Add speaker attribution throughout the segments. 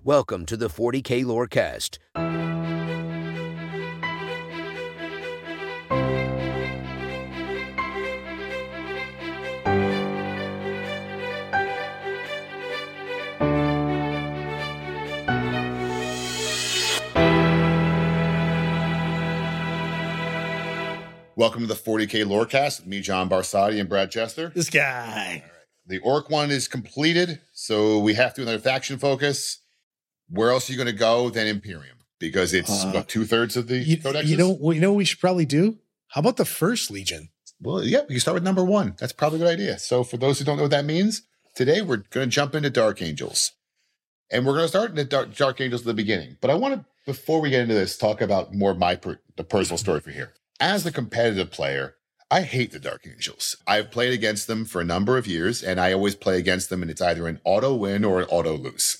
Speaker 1: Welcome to the 40K Lorecast.
Speaker 2: Welcome to the 40K Lorecast with me, John Barsati, and Brad Chester.
Speaker 3: This guy.
Speaker 2: All right. The Orc one is completed, so we have to do another faction focus. Where else are you going to go than Imperium? Because it's, two-thirds of the codexes?
Speaker 3: You know what we should probably do? How about the First Legion?
Speaker 2: Well, yeah, you can start with number 1. That's probably a good idea. So for those who don't know what that means, today we're going to jump into Dark Angels. And we're going to start in the Dark Angels at the beginning. But I want to, before we get into this, talk about more the personal story for here. As a competitive player, I hate the Dark Angels. I've played against them for a number of years, and I always play against them, and it's either an auto win or an auto lose.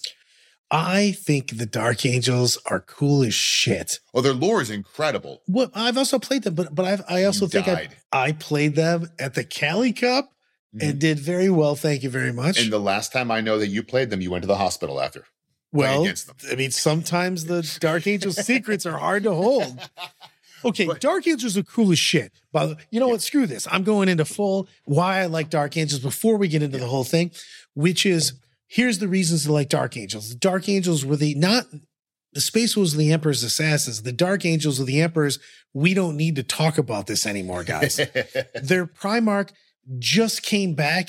Speaker 3: I think the Dark Angels are cool as shit.
Speaker 2: Oh, their lore is incredible.
Speaker 3: Well, I've also played them, but I also think I played them at the Cali Cup and did very well. Thank you very much.
Speaker 2: And the last time I know that you played them, you went to the hospital after.
Speaker 3: Well,
Speaker 2: against them.
Speaker 3: I mean, sometimes the Dark Angels secrets are hard to hold. Okay, Dark Angels are cool as shit. But you know what? Screw this. I'm going into full why I like Dark Angels before we get into the whole thing, which is, here's the reasons to like Dark Angels. The Dark Angels were the Space Wolves were the Emperor's assassins. The Dark Angels were the Emperors. We don't need to talk about this anymore, guys. Their Primarch just came back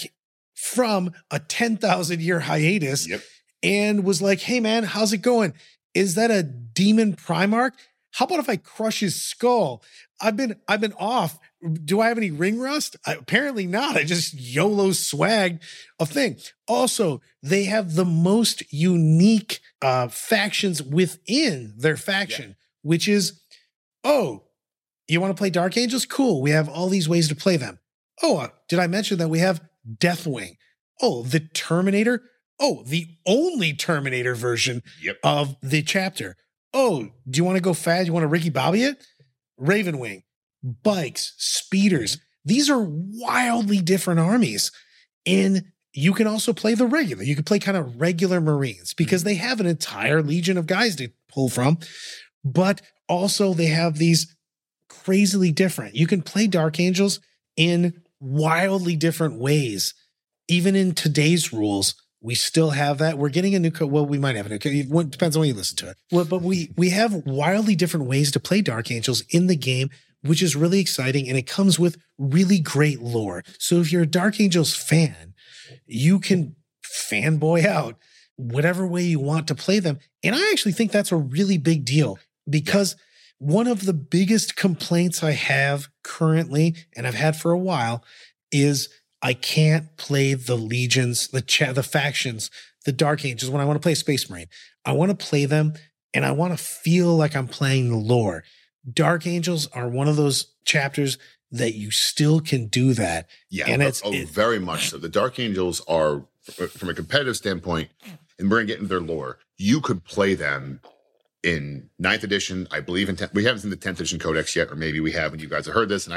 Speaker 3: from a 10,000-year hiatus and was like, hey, man, how's it going? Is that a demon Primarch? How about if I crush his skull? I've been off. Do I have any ring rust? Apparently not. I just YOLO swagged a thing. Also, they have the most unique factions within their faction, which is, oh, you want to play Dark Angels? Cool. We have all these ways to play them. Oh, did I mention that we have Deathwing? Oh, the Terminator? Oh, the only Terminator version of the chapter. Oh, do you want to go fast? You want to Ricky Bobby it? Ravenwing, bikes, speeders. These are wildly different armies. And you can also play the regular. You can play kind of regular Marines because they have an entire legion of guys to pull from. But also they have these crazily different. You can play Dark Angels in wildly different ways. Even in today's rules, we still have that. We're getting a new code. Well, we might have a new code. It depends on when you listen to it. Well, but we have wildly different ways to play Dark Angels in the game, which is really exciting. And it comes with really great lore. So if you're a Dark Angels fan, you can fanboy out whatever way you want to play them. And I actually think that's a really big deal because one of the biggest complaints I have currently, and I've had for a while, is I can't play the legions, the factions, the Dark Angels when I want to play Space Marine. I want to play them and I want to feel like I'm playing the lore. Dark Angels are one of those chapters that you still can do that.
Speaker 2: Yeah, and very much so. The Dark Angels are, from a competitive standpoint, and we're going to get into their lore, you could play them in 9th edition, I believe in 10th. We haven't seen the 10th edition codex yet, or maybe we have, and you guys have heard this. And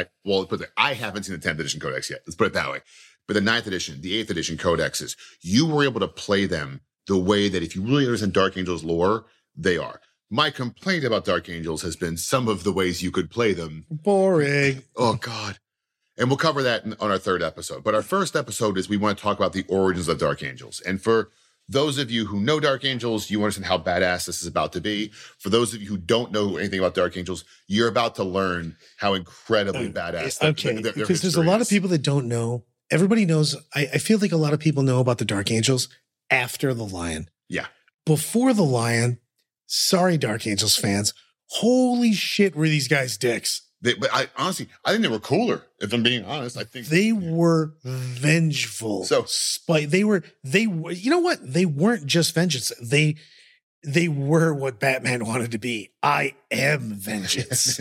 Speaker 2: I haven't seen the 10th edition codex yet. Let's put it that way. But the 9th edition, the 8th edition codexes, you were able to play them the way that if you really understand Dark Angels lore, they are. My complaint about Dark Angels has been some of the ways you could play them.
Speaker 3: Boring.
Speaker 2: Oh, God. And we'll cover that on our 3rd episode. But our first episode is we want to talk about the origins of Dark Angels. And for those of you who know Dark Angels, you understand how badass this is about to be. For those of you who don't know anything about Dark Angels, you're about to learn how incredibly badass their
Speaker 3: because there's a lot of people that don't know. Everybody knows. I feel like a lot of people know about the Dark Angels after the Lion.
Speaker 2: Yeah.
Speaker 3: Before the Lion, sorry, Dark Angels fans. Holy shit, were these guys dicks.
Speaker 2: But I honestly think they were cooler. If I'm being honest, I think
Speaker 3: they were vengeful.
Speaker 2: So
Speaker 3: they were. You know what? They weren't just vengeance. They were what Batman wanted to be. I am vengeance.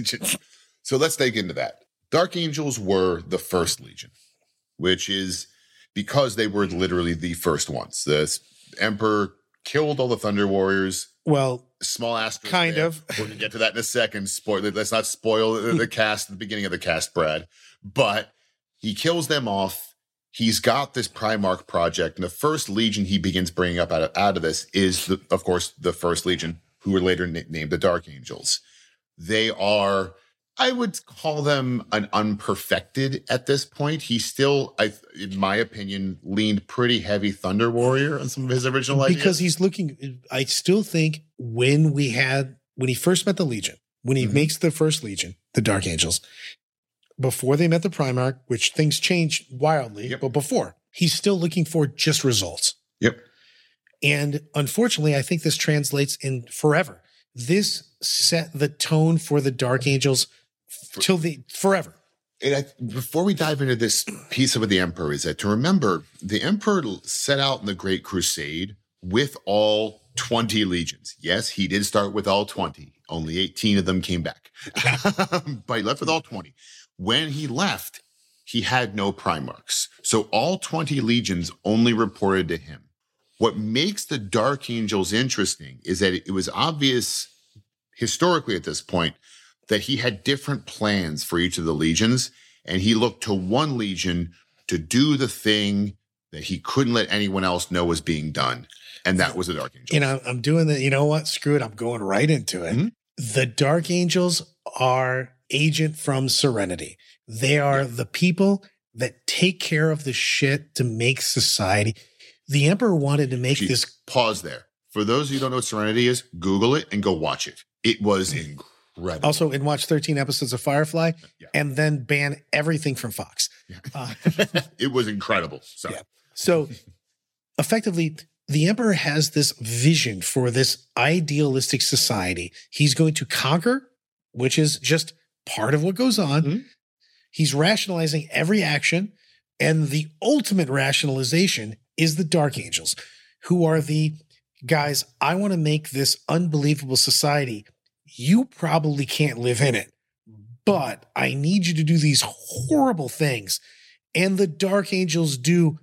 Speaker 2: So let's dig into that. Dark Angels were the first Legion, which is because they were literally the first ones. The Emperor killed all the Thunder Warriors.
Speaker 3: Well,
Speaker 2: small asterisk.
Speaker 3: Kind of.
Speaker 2: We're going to get to that in a second. Let's not spoil the cast at the beginning of the cast, Brad. But he kills them off. he's got this Primarch project, and the first Legion he begins bringing up out of this is, of course, the First Legion, who were later named the Dark Angels. They are, I would call them an unperfected at this point. He still, in my opinion, leaned pretty heavy Thunder Warrior on some of his original ideas.
Speaker 3: Because he's looking, I still think when he first met the Legion, when he makes the First Legion, the Dark Angels, before they met the Primarch, which things changed wildly, but before, he's still looking for just results.
Speaker 2: Yep.
Speaker 3: And unfortunately, I think this translates in forever. This set the tone for the Dark Angels till forever.
Speaker 2: And before we dive into this piece of the Emperor, is that to remember, the Emperor set out in the Great Crusade with all 20 legions. Yes, he did start with all 20. Only 18 of them came back. But he left with all 20. When he left, he had no Primarchs. So all 20 legions only reported to him. What makes the Dark Angels interesting is that it was obvious historically at this point that he had different plans for each of the legions, and he looked to one legion to do the thing that he couldn't let anyone else know was being done, and that was the Dark Angels.
Speaker 3: You know, I'm doing the, you know what? Screw it. I'm going right into it. Mm-hmm. The Dark Angels are agent from Serenity. They are the people that take care of the shit to make society. The Emperor wanted to make this.
Speaker 2: Pause there. For those of you who don't know what Serenity is, Google it and go watch it. It was incredible.
Speaker 3: Also, and watch 13 episodes of Firefly and then ban everything from Fox.
Speaker 2: Yeah. It was incredible.
Speaker 3: So effectively, the Emperor has this vision for this idealistic society. He's going to conquer, which is just part of what goes on. Mm-hmm. He's rationalizing every action. And the ultimate rationalization is the Dark Angels, who are the guys, I want to make this unbelievable society. You probably can't live in it, but I need you to do these horrible things. And the Dark Angels do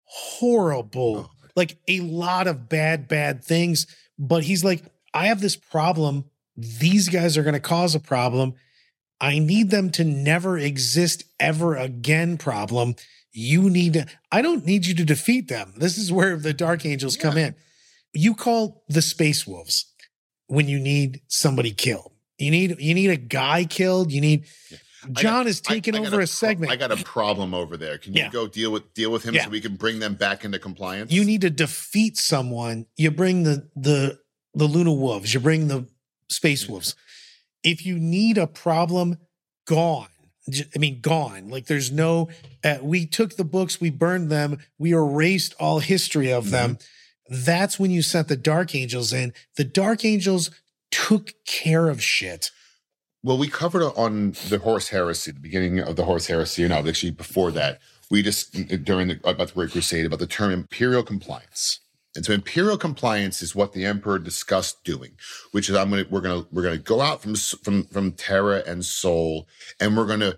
Speaker 3: horrible, like a lot of bad things. But he's like, I have this problem. These guys are going to cause a problem. I need them to never exist ever again problem. You need to, I don't need you to defeat them. This is where the Dark Angels come in. You call the Space Wolves when you need somebody killed. You need a guy killed. You need John is taking over a segment.
Speaker 2: I got a problem over there. Can you go deal with him so we can bring them back into compliance?
Speaker 3: You need to defeat someone. You bring the Luna Wolves. You bring the Space Wolves. If you need a problem, gone. I mean, gone. Like there's no, we took the books, we burned them, we erased all history of them. That's when you sent the Dark Angels in. The Dark Angels took care of shit.
Speaker 2: Well, we covered on the Horus Heresy, the beginning of the Horus Heresy, actually before that, we just, about the Great Crusade, about the term imperial compliance. And so imperial compliance is what the Emperor discussed doing, which is we're gonna go out from Terra and Sol, and we're gonna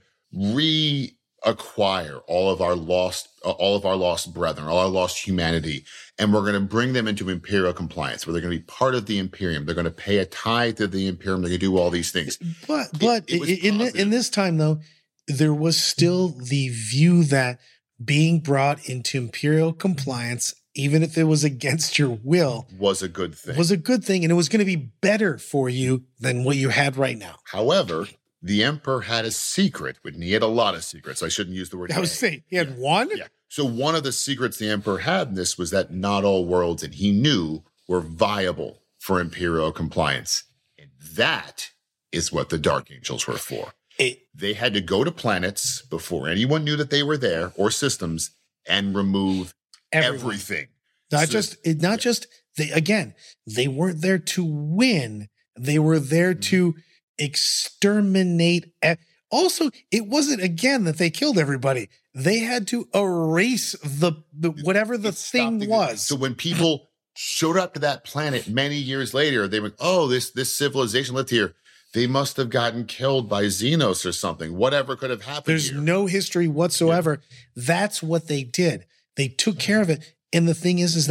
Speaker 2: reacquire all of our lost brethren, all our lost humanity, and we're gonna bring them into imperial compliance, where they're gonna be part of the Imperium. They're gonna pay a tithe to the Imperium. They're gonna do all these things.
Speaker 3: But in this time though, there was still the view that being brought into imperial compliance, even if it was against your will,
Speaker 2: was a good thing.
Speaker 3: And it was going to be better for you than what you had right now.
Speaker 2: However, the Emperor had a secret, and he had a lot of secrets. I shouldn't use the word.
Speaker 3: I was saying he had one?
Speaker 2: Yeah. So one of the secrets the Emperor had in this was that not all worlds that he knew were viable for imperial compliance. And that is what the Dark Angels were for. They had to go to planets before anyone knew that they were there, or systems, and remove everything.
Speaker 3: They weren't there to win. They were there to exterminate. Also, it wasn't again that they killed everybody. They had to erase the whatever the thing was.
Speaker 2: So when people showed up to that planet many years later, they went, "Oh, this civilization lived here. They must have gotten killed by Xenos or something. Whatever could have happened.
Speaker 3: There's no history whatsoever." Yeah. That's what they did. They took care of it. And the thing is that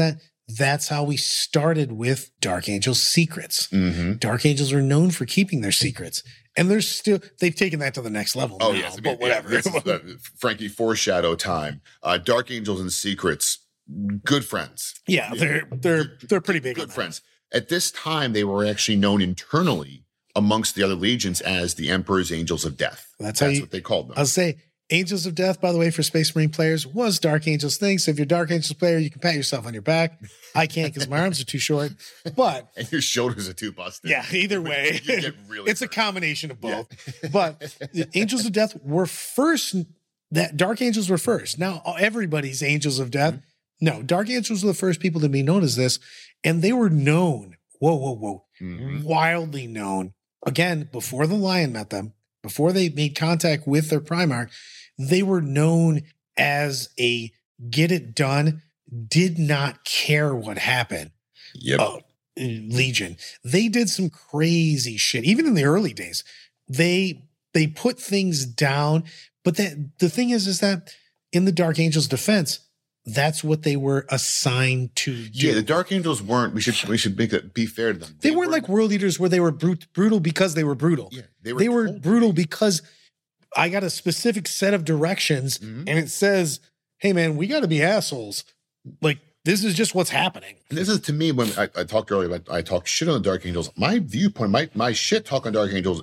Speaker 3: that's how we started with Dark Angels secrets.
Speaker 2: Mm-hmm.
Speaker 3: Dark Angels are known for keeping their secrets. And they've taken that to the next level.
Speaker 2: Oh,
Speaker 3: now,
Speaker 2: yes.
Speaker 3: but whatever.
Speaker 2: This is, Frankie, foreshadow time. Dark Angels and Secrets, good friends.
Speaker 3: Yeah, they're pretty big.
Speaker 2: Good friends. At this time, they were actually known internally amongst the other legions as the Emperor's Angels of Death.
Speaker 3: That's
Speaker 2: what they called them.
Speaker 3: I'll say Angels of Death, by the way, for Space Marine players, was Dark Angels thing. So if you're a Dark Angels player, you can pat yourself on your back. I can't because my arms are too short. But
Speaker 2: and your shoulders are too busted.
Speaker 3: Yeah, either way.
Speaker 2: You get really
Speaker 3: it's
Speaker 2: hurt.
Speaker 3: A combination of both. Yeah. But the Angels of Death were first. That Dark Angels were first. Now everybody's Angels of Death. Mm-hmm. No, Dark Angels were the first people to be known as this. And they were known. Whoa. Mm-hmm. Wildly known. Again, before the Lion met them, before they made contact with their Primarch, they were known as a get it done, did not care what happened.
Speaker 2: Yep.
Speaker 3: Legion. They did some crazy shit. Even in the early days, they put things down. But the thing is that in the Dark Angels defense, that's what they were assigned to do.
Speaker 2: Yeah, the Dark Angels weren't. We should be fair to them.
Speaker 3: They weren't like World Eaters where they were brutal because they were brutal.
Speaker 2: Yeah,
Speaker 3: they were brutal because I got a specific set of directions, and it says, "Hey, man, we got to be assholes." Like this is just what's happening.
Speaker 2: And this is to me when I talked earlier. Like I talked shit on the Dark Angels. My viewpoint, my shit talk on Dark Angels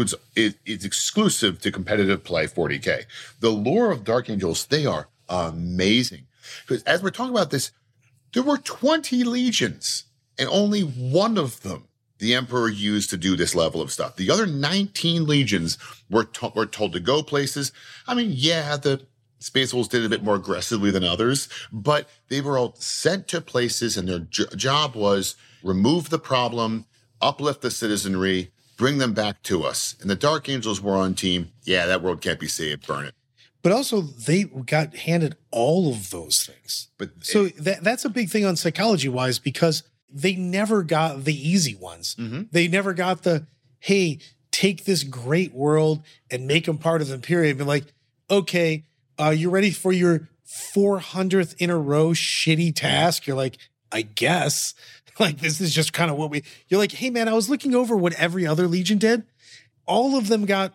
Speaker 2: is exclusive to competitive play 40K. The lore of Dark Angels, they are amazing. Because as we're talking about this, there were 20 legions, and only one of them the Emperor used to do this level of stuff. The other 19 legions were told to go places. I mean, yeah, the Space Wolves did it a bit more aggressively than others, but they were all sent to places, and their job was remove the problem, uplift the citizenry, bring them back to us. And the Dark Angels were on team. Yeah, that world can't be saved. Burn it.
Speaker 3: But also, they got handed all of those things. So that's a big thing on psychology-wise because they never got the easy ones. Mm-hmm. They never got the, hey, take this great world and make them part of the Imperium. Be like, okay, you ready for your 400th in a row shitty task? You're like, I guess. Like, this is just kind of what you're like, hey, man, I was looking over what every other Legion did. All of them got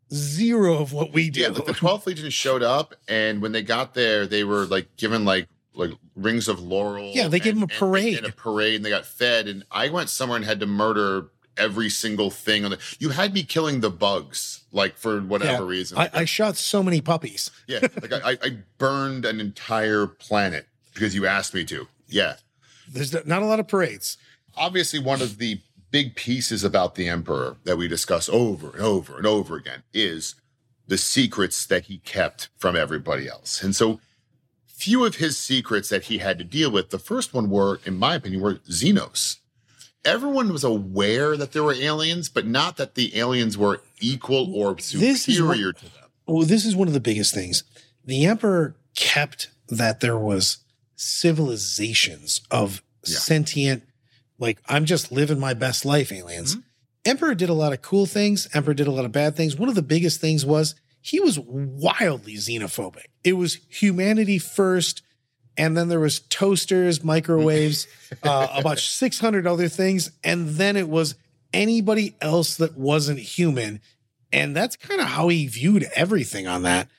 Speaker 3: zero of what we do.
Speaker 2: Yeah, the 12th Legion showed up, and when they got there, they were like given like rings of laurel.
Speaker 3: Yeah, they gave them a parade.
Speaker 2: And they got fed. And I went somewhere and had to murder every single thing on you had me killing the bugs, like for whatever reason.
Speaker 3: I shot so many puppies.
Speaker 2: Yeah, like I burned an entire planet because you asked me to. Yeah.
Speaker 3: There's not a lot of parades.
Speaker 2: Obviously, one of the big pieces about the Emperor that we discuss over and over and over again is the secrets that he kept from everybody else. And so few of his secrets that he had to deal with, the first one were, in my opinion, were Xenos. Everyone was aware that there were aliens, but not that the aliens were equal or superior to them.
Speaker 3: Well, this is one of the biggest things. The Emperor kept that there was civilizations of sentient, like, I'm just living my best life aliens. Mm-hmm. Emperor did a lot of cool things. Emperor did a lot of bad things. One of the biggest things was he was wildly xenophobic. It was humanity first, and then there was toasters, microwaves, about 600 other things, and then it was anybody else that wasn't human. And that's kind of how he viewed everything on that.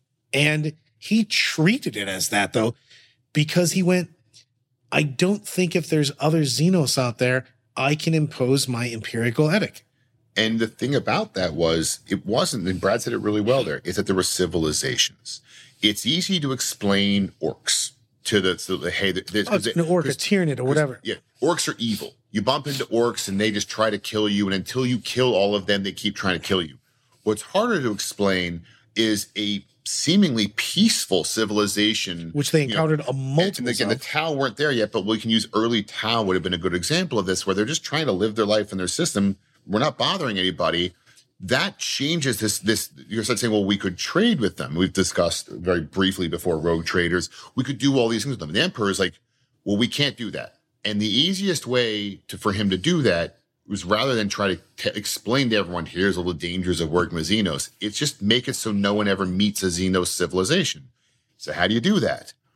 Speaker 3: And he treated it as that, though, because he went, I don't think if there's other Xenos out there, I can impose my empirical edict.
Speaker 2: And the thing about that was, it wasn't, and Brad said it really well there, is that there were civilizations. It's easy to explain orcs to
Speaker 3: an orc, a Tyranid, or whatever.
Speaker 2: Yeah, orcs are evil. You bump into orcs and they just try to kill you, and until you kill all of them, they keep trying to kill you. What's harder to explain is a seemingly peaceful civilization,
Speaker 3: which they encountered a multiple.
Speaker 2: And again, the Tau weren't there yet, but we can use early Tau would have been a good example of this, where they're just trying to live their life in their system. We're not bothering anybody. That changes this. You're saying, well, we could trade with them. We've discussed very briefly before rogue traders. We could do all these things with them. And the Emperor is like, well, we can't do that. And the easiest way for him to do that was, rather than try to explain to everyone, here's all the dangers of working with Xenos, it's just make it so no one ever meets a Xenos civilization. So how do you do that?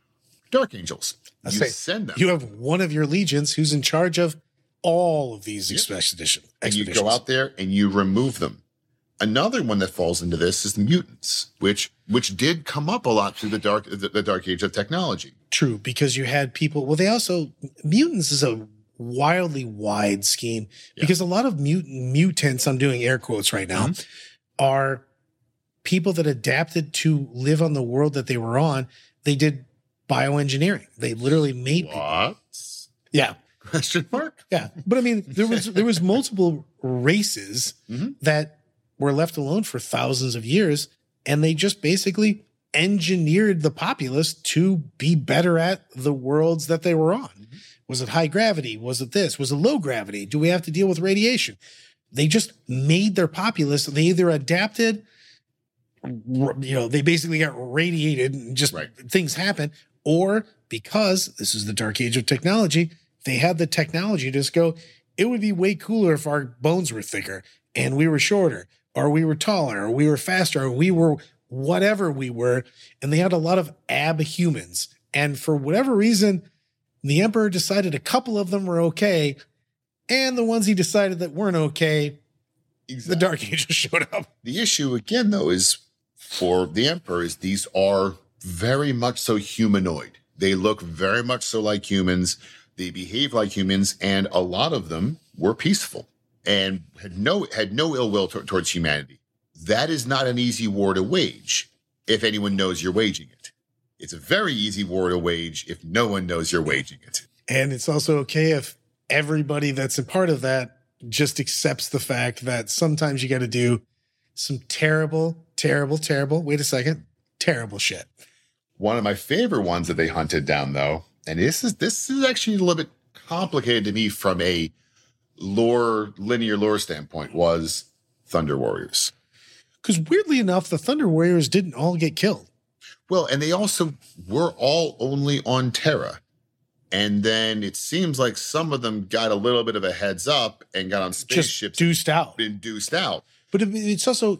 Speaker 2: Dark Angels.
Speaker 3: I
Speaker 2: You
Speaker 3: say,
Speaker 2: send them.
Speaker 3: You have one of your legions who's in charge of all of these expeditions.
Speaker 2: And you go out there and you remove them. Another one that falls into this is the mutants, which did come up a lot through the dark age of technology.
Speaker 3: True, because you had people. Well, they also mutants is a wildly wide scheme because a lot of mutants, I'm doing air quotes right now, are people that adapted to live on the world that they were on. They did bioengineering. They literally made
Speaker 2: what?
Speaker 3: Yeah.
Speaker 2: Question mark?
Speaker 3: Yeah. But I mean, there was multiple races that were left alone for thousands of years, and they just basically engineered the populace to be better at the worlds that they were on. Was it high gravity? Was it this? Was it low gravity? Do we have to deal with radiation? They just made their populace. They either adapted, they basically got radiated and just things happen, or because this is the dark age of technology, they had the technology to just go, it would be way cooler if our bones were thicker and we were shorter, or we were taller, or we were faster, or we were whatever we were. And they had a lot of abhumans. And for whatever reason, the Emperor decided a couple of them were okay. And the ones he decided that weren't okay, the Dark Angels showed up.
Speaker 2: The issue, again, though, is for the Emperor is these are very much so humanoid. They look very much so like humans. They behave like humans. And a lot of them were peaceful and had no ill will towards humanity. That is not an easy war to wage if anyone knows you're waging it. It's a very easy war to wage if no one knows you're waging it.
Speaker 3: And it's also okay if everybody that's a part of that just accepts the fact that sometimes you got to do some terrible shit.
Speaker 2: One of my favorite ones that they hunted down, though, and this is actually a little bit complicated to me from a linear lore standpoint, was Thunder Warriors.
Speaker 3: Because weirdly enough, the Thunder Warriors didn't all get killed.
Speaker 2: Well, and they also were all only on Terra. And then it seems like some of them got a little bit of a heads up and got on spaceships.
Speaker 3: Just
Speaker 2: deuced out.
Speaker 3: But it's also,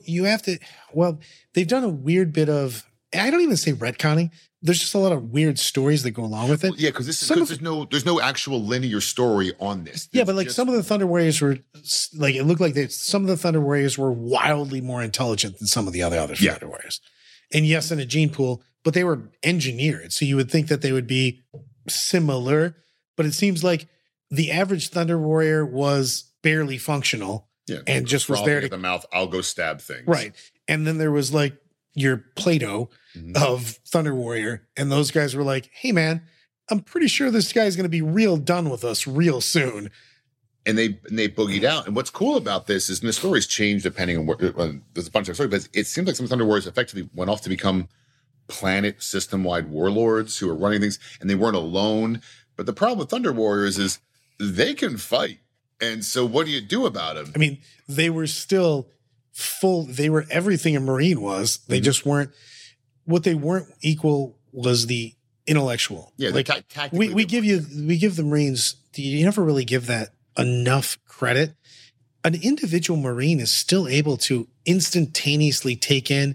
Speaker 3: they've done a weird bit of, I don't even say retconning. There's just a lot of weird stories that go along with it.
Speaker 2: Well, yeah, because there's no actual linear story on this.
Speaker 3: But like some of the Thunder Warriors were like, it looked like some of the Thunder Warriors were wildly more intelligent than some of the other Thunder Warriors. And yes, in a gene pool, but they were engineered. So you would think that they would be similar, but it seems like the average Thunder Warrior was barely functional and just was there to
Speaker 2: the mouth. I'll go stab things.
Speaker 3: Right. And then there was like your Play-Doh of Thunder Warrior. And those guys were like, hey man, I'm pretty sure this guy's going to be real done with us real soon.
Speaker 2: And they boogied out. And what's cool about this is, and the stories change depending on there's a bunch of stories, but it seems like some Thunder Warriors effectively went off to become planet system-wide warlords who are running things, and they weren't alone. But the problem with Thunder Warriors is they can fight. And so what do you do about them?
Speaker 3: I mean, they were still full. They were everything a Marine was. They just weren't. What they weren't equal was the intellectual.
Speaker 2: Yeah,
Speaker 3: like we give the Marines. You never really give that enough credit. An individual Marine is still able to instantaneously take in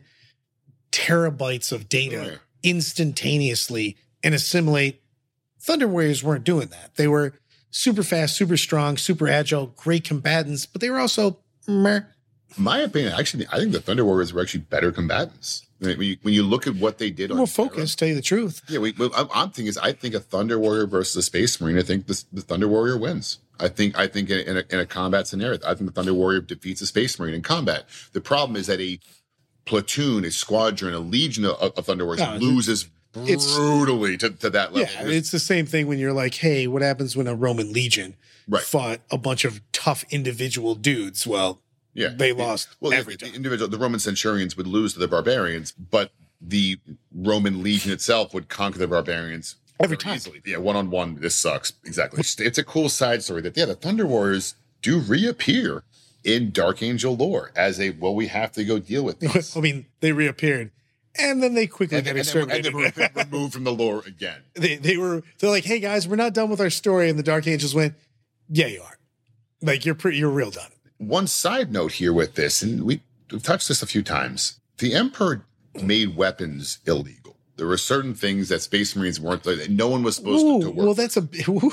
Speaker 3: terabytes of data instantaneously and assimilate. Thunder Warriors weren't doing that. They were super fast, super strong, super agile, great combatants, but they were also meh.
Speaker 2: My opinion, actually, I think the Thunder Warriors were actually better combatants. I mean, when you look at what they did,
Speaker 3: more focused, tell you the truth.
Speaker 2: Yeah, I'm thinking I think a Thunder Warrior versus a Space Marine. I think the Thunder Warrior wins. I think in a combat scenario, I think the Thunder Warrior defeats a Space Marine in combat. The problem is that a platoon, a squadron, a legion of Thunder Warriors loses brutally to that level.
Speaker 3: Yeah, it's the same thing when you're like, hey, what happens when a Roman legion fought a bunch of tough individual dudes? Well, they lost every time.
Speaker 2: The Roman centurions would lose to the barbarians, but the Roman legion itself would conquer the barbarians
Speaker 3: every time.
Speaker 2: Easily. Yeah, one-on-one, this sucks. Exactly. It's a cool side story that, the Thunder Warriors do reappear in Dark Angel lore as we have to go deal with this.
Speaker 3: I mean, they reappeared. And then they quickly got exterminated.
Speaker 2: And then removed from the lore again.
Speaker 3: They're like, hey guys, we're not done with our story. And the Dark Angels went, yeah, you are. Like, you're real done.
Speaker 2: One side note here with this, and we've touched this a few times. The Emperor made weapons illegal. There were certain things that Space Marines weren't, that no one was supposed to work.
Speaker 3: Well, that's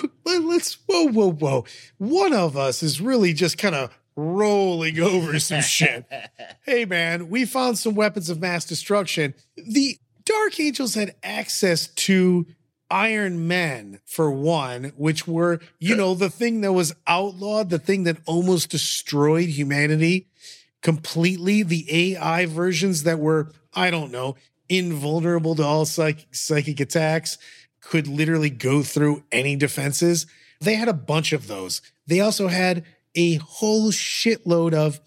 Speaker 3: whoa. One of us is really just kind of rolling over some shit. Hey, man, we found some weapons of mass destruction. The Dark Angels had access to Iron Men, for one, which were, the thing that was outlawed, the thing that almost destroyed humanity completely. The AI versions that were, I don't know, invulnerable to all psychic attacks, could literally go through any defenses. They had a bunch of those. They also had a whole shitload of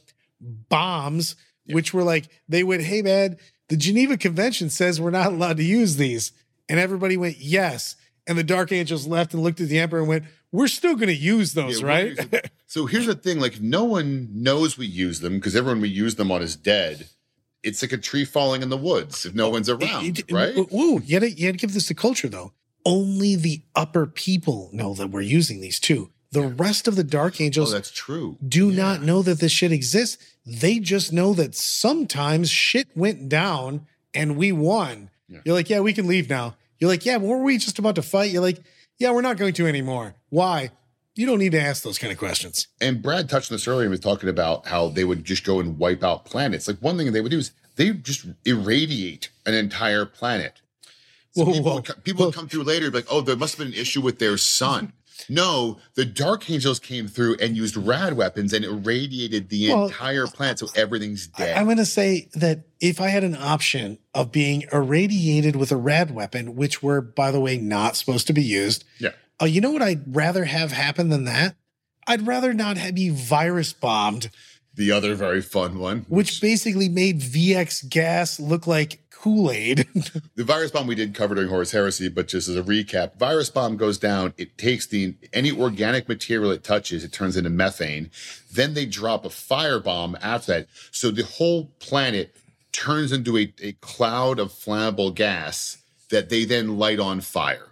Speaker 3: bombs, which were like, they went, hey, man, the Geneva Convention says we're not allowed to use these. And everybody went, yes. And the Dark Angels left and looked at the Emperor and went, we're still going to use those, right?
Speaker 2: So here's the thing. Like, no one knows we use them because everyone we use them on is dead. It's like a tree falling in the woods if no one's around, right?
Speaker 3: Ooh, you had to give this to culture, though. Only the upper people know that we're using these too. The rest of the Dark Angels
Speaker 2: that's true.
Speaker 3: do not know that this shit exists. They just know that sometimes shit went down and we won. Yeah. You're like, yeah, we can leave now. You're like, yeah, were we just about to fight? You're like, yeah, we're not going to anymore. Why? You don't need to ask those kind of questions.
Speaker 2: And Brad touched on this earlier. He was talking about how they would just go and wipe out planets. Like, one thing they would do is they just irradiate an entire planet. So people would come through later and be like, oh, there must have been an issue with their sun. No, the Dark Angels came through and used rad weapons and irradiated the entire planet, so everything's dead.
Speaker 3: I'm going to say that if I had an option of being irradiated with a rad weapon, which were, by the way, not supposed to be used, you know what I'd rather have happen than that? I'd rather not be virus bombed.
Speaker 2: The other very fun one.
Speaker 3: Which basically made VX gas look like Kool-Aid.
Speaker 2: The virus bomb we did cover during Horus Heresy, but just as a recap, virus bomb goes down, it takes any organic material it touches, it turns into methane. Then they drop a firebomb after that. So the whole planet turns into a cloud of flammable gas that they then light on fire.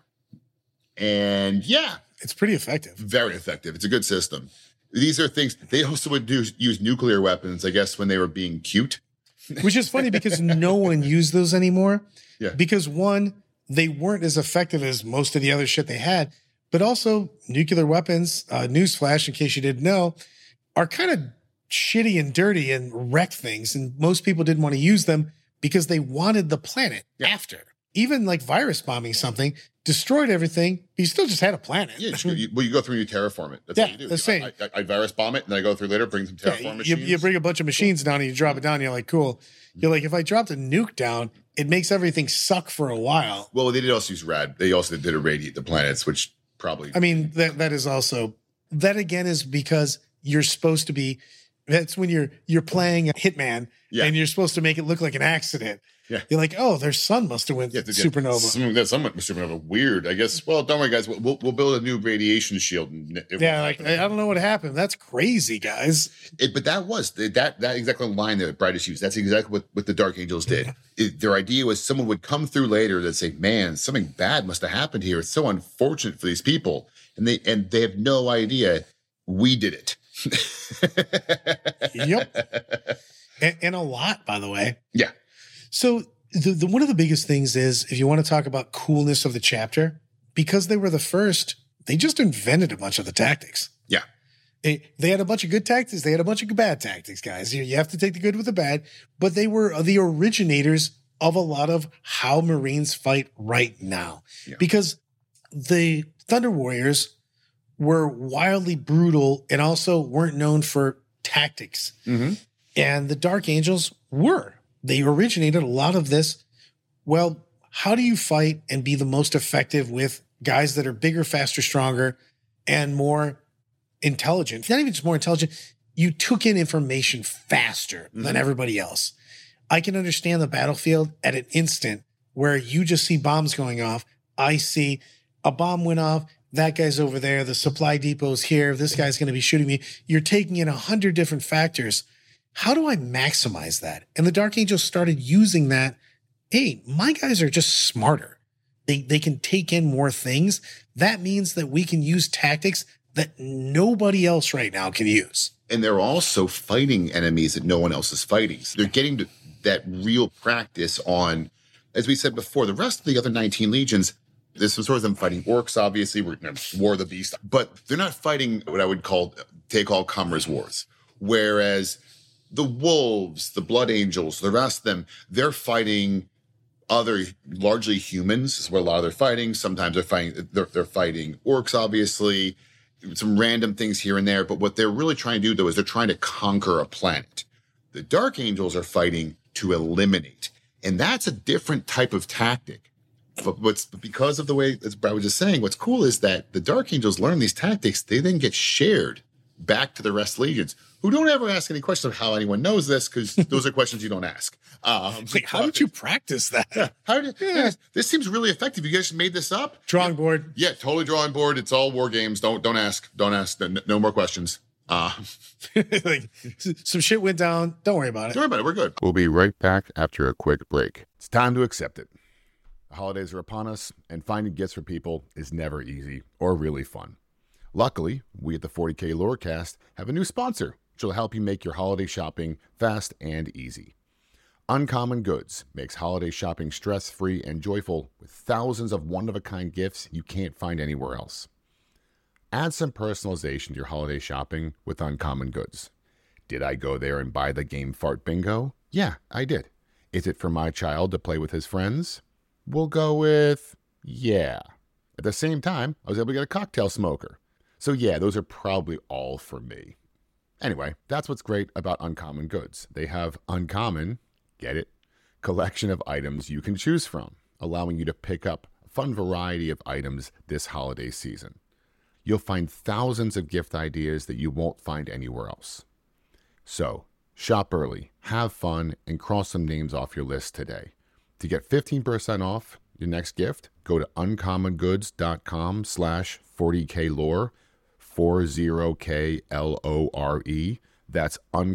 Speaker 2: And
Speaker 3: it's pretty effective.
Speaker 2: Very effective. It's a good system. These are things they also would use nuclear weapons, I guess, when they were being cute.
Speaker 3: Which is funny because no one used those anymore.
Speaker 2: Yeah.
Speaker 3: Because one, they weren't as effective as most of the other shit they had. But also, nuclear weapons, newsflash, in case you didn't know, are kind of shitty and dirty and wreck things. And most people didn't want to use them because they wanted the planet after. Even like virus bombing something, destroyed everything, but you still just had a planet.
Speaker 2: Yeah, you go through and you terraform it. That's what you do.
Speaker 3: That's same.
Speaker 2: I virus bomb it, and then I go through later, bring some terraform machines.
Speaker 3: You bring a bunch of machines down and you drop it down, and you're like, cool. You're like, if I dropped a nuke down, it makes everything suck for a while.
Speaker 2: Well, they did also use rad. They also did irradiate the planets, which probably...
Speaker 3: I mean, that is also... That, again, is because you're supposed to be... That's when you're playing a Hitman, and you're supposed to make it look like an accident.
Speaker 2: Yeah.
Speaker 3: You're like, oh, their son must have went supernova.
Speaker 2: Some went supernova. Weird. I guess, well, don't worry, guys. We'll build a new radiation shield.
Speaker 3: I don't know what happened. That's crazy, guys.
Speaker 2: But that was that exactly line that Brad just used. That's exactly what the Dark Angels did. Their idea was someone would come through later that say, man, something bad must have happened here. It's so unfortunate for these people. And they have no idea we did it.
Speaker 3: Yep. And a lot, by the way.
Speaker 2: Yeah.
Speaker 3: So the one of the biggest things is, if you want to talk about coolness of the chapter, because they were the first, they just invented a bunch of the tactics.
Speaker 2: Yeah.
Speaker 3: They had a bunch of good tactics. They had a bunch of bad tactics, guys. You have to take the good with the bad, but they were the originators of a lot of how Marines fight right now. Yeah. Because the Thunder Warriors were wildly brutal and also weren't known for tactics. Mm-hmm. And the Dark Angels were. They originated a lot of this. Well, how do you fight and be the most effective with guys that are bigger, faster, stronger, and more intelligent? Not even just more intelligent. You took in information faster than everybody else. I can understand the battlefield at an instant where you just see bombs going off. I see a bomb went off. That guy's over there. The supply depot's here. This guy's going to be shooting me. You're taking in 100 different factors. How do I maximize that? And the Dark Angels started using that. Hey, my guys are just smarter. They can take in more things. That means that we can use tactics that nobody else right now can use.
Speaker 2: And they're also fighting enemies that no one else is fighting. So they're getting to that real practice on as we said before, the rest of the other 19 legions, there's some sort of them fighting orcs, obviously, War of the Beast, but they're not fighting what I would call take all comers wars. Whereas the wolves, the blood angels, the rest of them, they're fighting other largely humans is what a lot of their fighting. Sometimes they're fighting orcs, obviously, some random things here and there. But what they're really trying to do, though, is they're trying to conquer a planet. The Dark Angels are fighting to eliminate. And that's a different type of tactic. But because of the way, as Brad was just saying, what's cool is that the Dark Angels learn these tactics. They then get shared back to the rest of legions, who don't ever ask any questions of how anyone knows this, because those are questions you don't ask.
Speaker 3: Like, how did you practice that?
Speaker 2: This seems really effective. You guys made this up?
Speaker 3: Drawing board.
Speaker 2: Yeah, totally drawing board. It's all war games. Don't ask. Don't ask. No more questions.
Speaker 3: Like, some shit went down. Don't worry about it.
Speaker 2: Don't worry about it. We're good. We'll be right back after a quick break. It's time to accept it. The holidays are upon us, and finding gifts for people is never easy or really fun. Luckily, we at the 40K Lorecast have a new sponsor, which will help you make your holiday shopping fast and easy. Uncommon Goods makes holiday shopping stress-free and joyful with thousands of one-of-a-kind gifts you can't find anywhere else. Add some personalization to your holiday shopping with Uncommon Goods. Did I go there and buy the game Fart Bingo? Yeah, I did. Is it for my child to play with his friends? We'll go with yeah. At the same time, I was able to get a cocktail smoker. So yeah, those are probably all for me. Anyway, that's what's great about Uncommon Goods. They have uncommon, get it, collection of items you can choose from, allowing you to pick up a fun variety of items this holiday season. You'll find thousands of gift ideas that you won't find anywhere else. So, shop early, have fun, and cross some names off your list today. To get 15% off your next gift, go to uncommongoods.com/40klore, 40KLORE. That's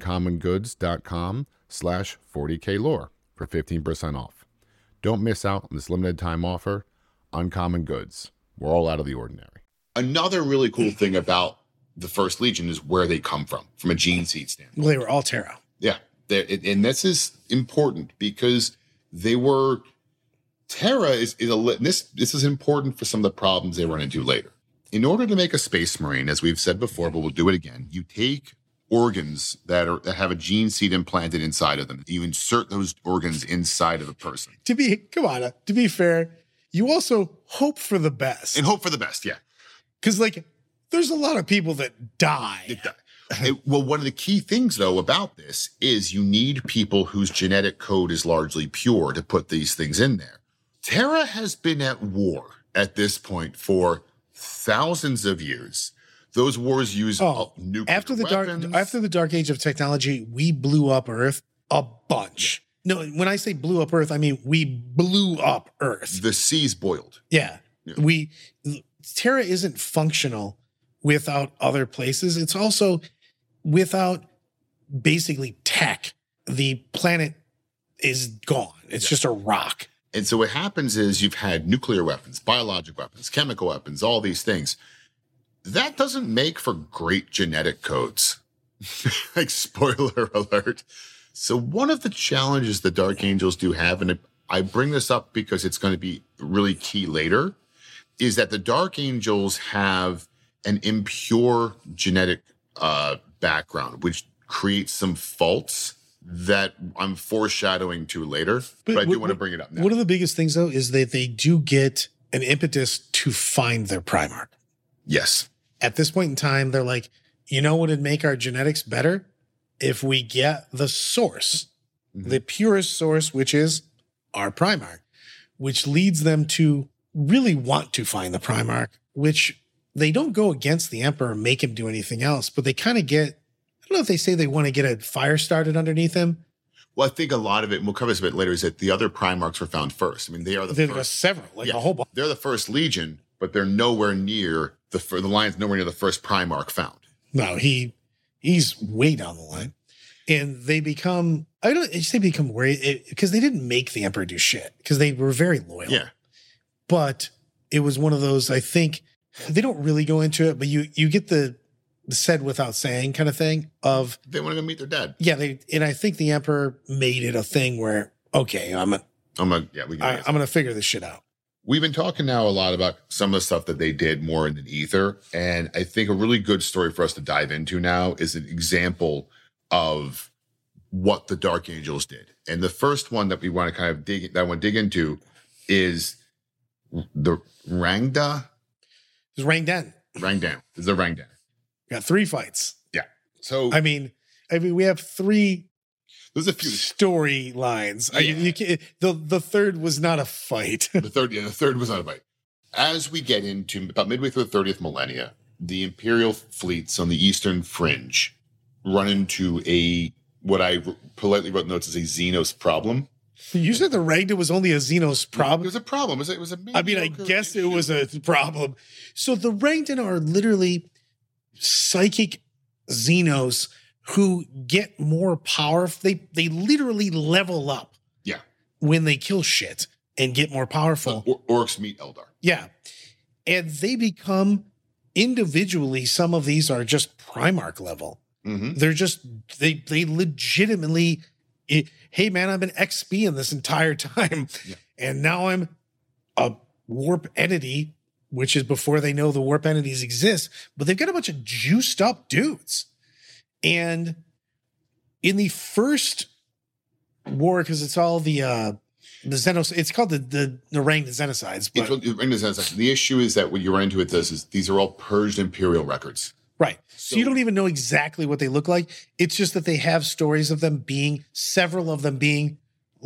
Speaker 2: uncommongoods.com/40klore for 15% off. Don't miss out on this limited time offer. Uncommon Goods. We're all out of the ordinary. Another really cool thing about the First Legion is where they come from a gene seed standpoint.
Speaker 3: Well, they were all Terra.
Speaker 2: Yeah. And this is important because they were Terra this is important for some of the problems they run into later. In order to make a Space Marine, as we've said before, but we'll do it again, you take organs that have a gene seed implanted inside of them. You insert those organs inside of a person. To be
Speaker 3: fair, you also hope for the best.
Speaker 2: And hope for the best, yeah.
Speaker 3: Because, like, there's a lot of people that die.
Speaker 2: Well, one of the key things, though, about this is you need people whose genetic code is largely pure to put these things in there. Terra has been at war at this point for thousands of years. Those wars use nuclear weapons.
Speaker 3: After the Dark Age of technology, we blew up Earth a bunch. Yeah. No, when I say blew up Earth, I mean we blew up Earth.
Speaker 2: The seas boiled.
Speaker 3: Yeah. Terra isn't functional without other places. It's also without basically tech. The planet is gone. It's just a rock.
Speaker 2: And so what happens is you've had nuclear weapons, biologic weapons, chemical weapons, all these things. That doesn't make for great genetic codes. Like, spoiler alert. So one of the challenges the Dark Angels do have, and I bring this up because it's going to be really key later, is that the Dark Angels have an impure genetic background, which creates some faults that I'm foreshadowing to later, but I do want to bring it up now.
Speaker 3: One of the biggest things, though, is that they do get an impetus to find their Primarch.
Speaker 2: Yes.
Speaker 3: At this point in time, they're like, you know what would make our genetics better? If we get the source, the purest source, which is our Primarch, which leads them to really want to find the Primarch, which they don't go against the Emperor and make him do anything else, but they kind of get, I don't know if they say they want to get a fire started underneath him.
Speaker 2: Well, I think a lot of it, and we'll cover this a bit later, is that the other Primarchs were found first. I mean, they are the first.
Speaker 3: There's several, like a whole bunch.
Speaker 2: They're the first Legion, but they're nowhere near, the Lion's nowhere near the first Primarch found.
Speaker 3: No, he's way down the line. And they become, I don't say become worried, because they didn't make the Emperor do shit, because they were very loyal.
Speaker 2: Yeah.
Speaker 3: But it was one of those, I think, they don't really go into it, but you get the said without saying kind of thing of
Speaker 2: they want to go meet their dad.
Speaker 3: Yeah, and I think the Emperor made it a thing where, okay, I'm
Speaker 2: We can.
Speaker 3: I'm going to figure this shit out.
Speaker 2: We've been talking now a lot about some of the stuff that they did more in the ether. And I think a really good story for us to dive into now is an example of what the Dark Angels did. And the first one that we want to kind of dig into is the Rangda.
Speaker 3: It's Rangdan.
Speaker 2: Rangdan. It's the Rangdan.
Speaker 3: Got 3 fights.
Speaker 2: Yeah. So
Speaker 3: I mean, we have 3
Speaker 2: there's a few
Speaker 3: storylines.
Speaker 2: Yeah.
Speaker 3: The third was not a fight.
Speaker 2: The third was not a fight. As we get into about midway through the 30th millennia, the Imperial fleets on the Eastern Fringe run into what I politely wrote notes as a Xenos problem.
Speaker 3: You said the Rangda was only a Xenos problem?
Speaker 2: It was a problem. It was a
Speaker 3: I mean, I guess it was a problem. So the Rangdan are literally psychic Xenos who get more powerful. They literally level up.
Speaker 2: Yeah.
Speaker 3: When they kill shit and get more powerful.
Speaker 2: Orcs meet Eldar.
Speaker 3: Yeah. And they become individually, some of these are just Primarch level.
Speaker 2: Mm-hmm.
Speaker 3: They're just, they legitimately, hey man, I've been XPing this entire time.
Speaker 2: Yeah.
Speaker 3: And now I'm a warp entity, which is before they know the warp entities exist, but they've got a bunch of juiced up dudes. And in the first war, because it's all the Xenos, it's called the Rangdan Xenocides. But,
Speaker 2: the issue is that what you run into with this is these are all purged Imperial records.
Speaker 3: Right. So you don't even know exactly what they look like. It's just that they have stories of them being, several of them being,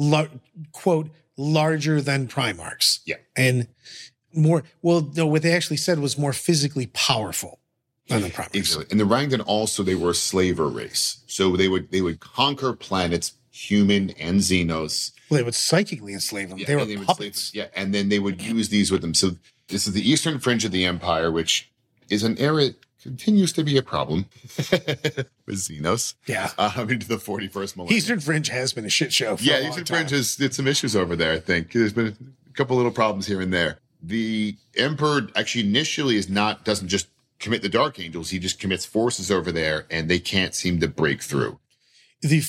Speaker 3: quote, larger than Primarchs.
Speaker 2: Yeah.
Speaker 3: And more, well, no, what they actually said was more physically powerful than the Primarchs.
Speaker 2: Exactly. And the Rangdan also, they were a slaver race. So they would conquer planets, human and Xenos.
Speaker 3: Well, they would psychically enslave them.
Speaker 2: Yeah,
Speaker 3: they were puppets.
Speaker 2: And then they would use these with them. So this is the Eastern Fringe of the Empire, which is an area continues to be a problem with Xenos.
Speaker 3: Yeah.
Speaker 2: Into the 41st millennium.
Speaker 3: Eastern Fringe has been a shit show for a long
Speaker 2: Eastern
Speaker 3: time.
Speaker 2: Fringe has did some issues over there, I think. There's been a couple little problems here and there. The Emperor actually initially doesn't just commit the Dark Angels, he just commits forces over there and they can't seem to break through.
Speaker 3: We'll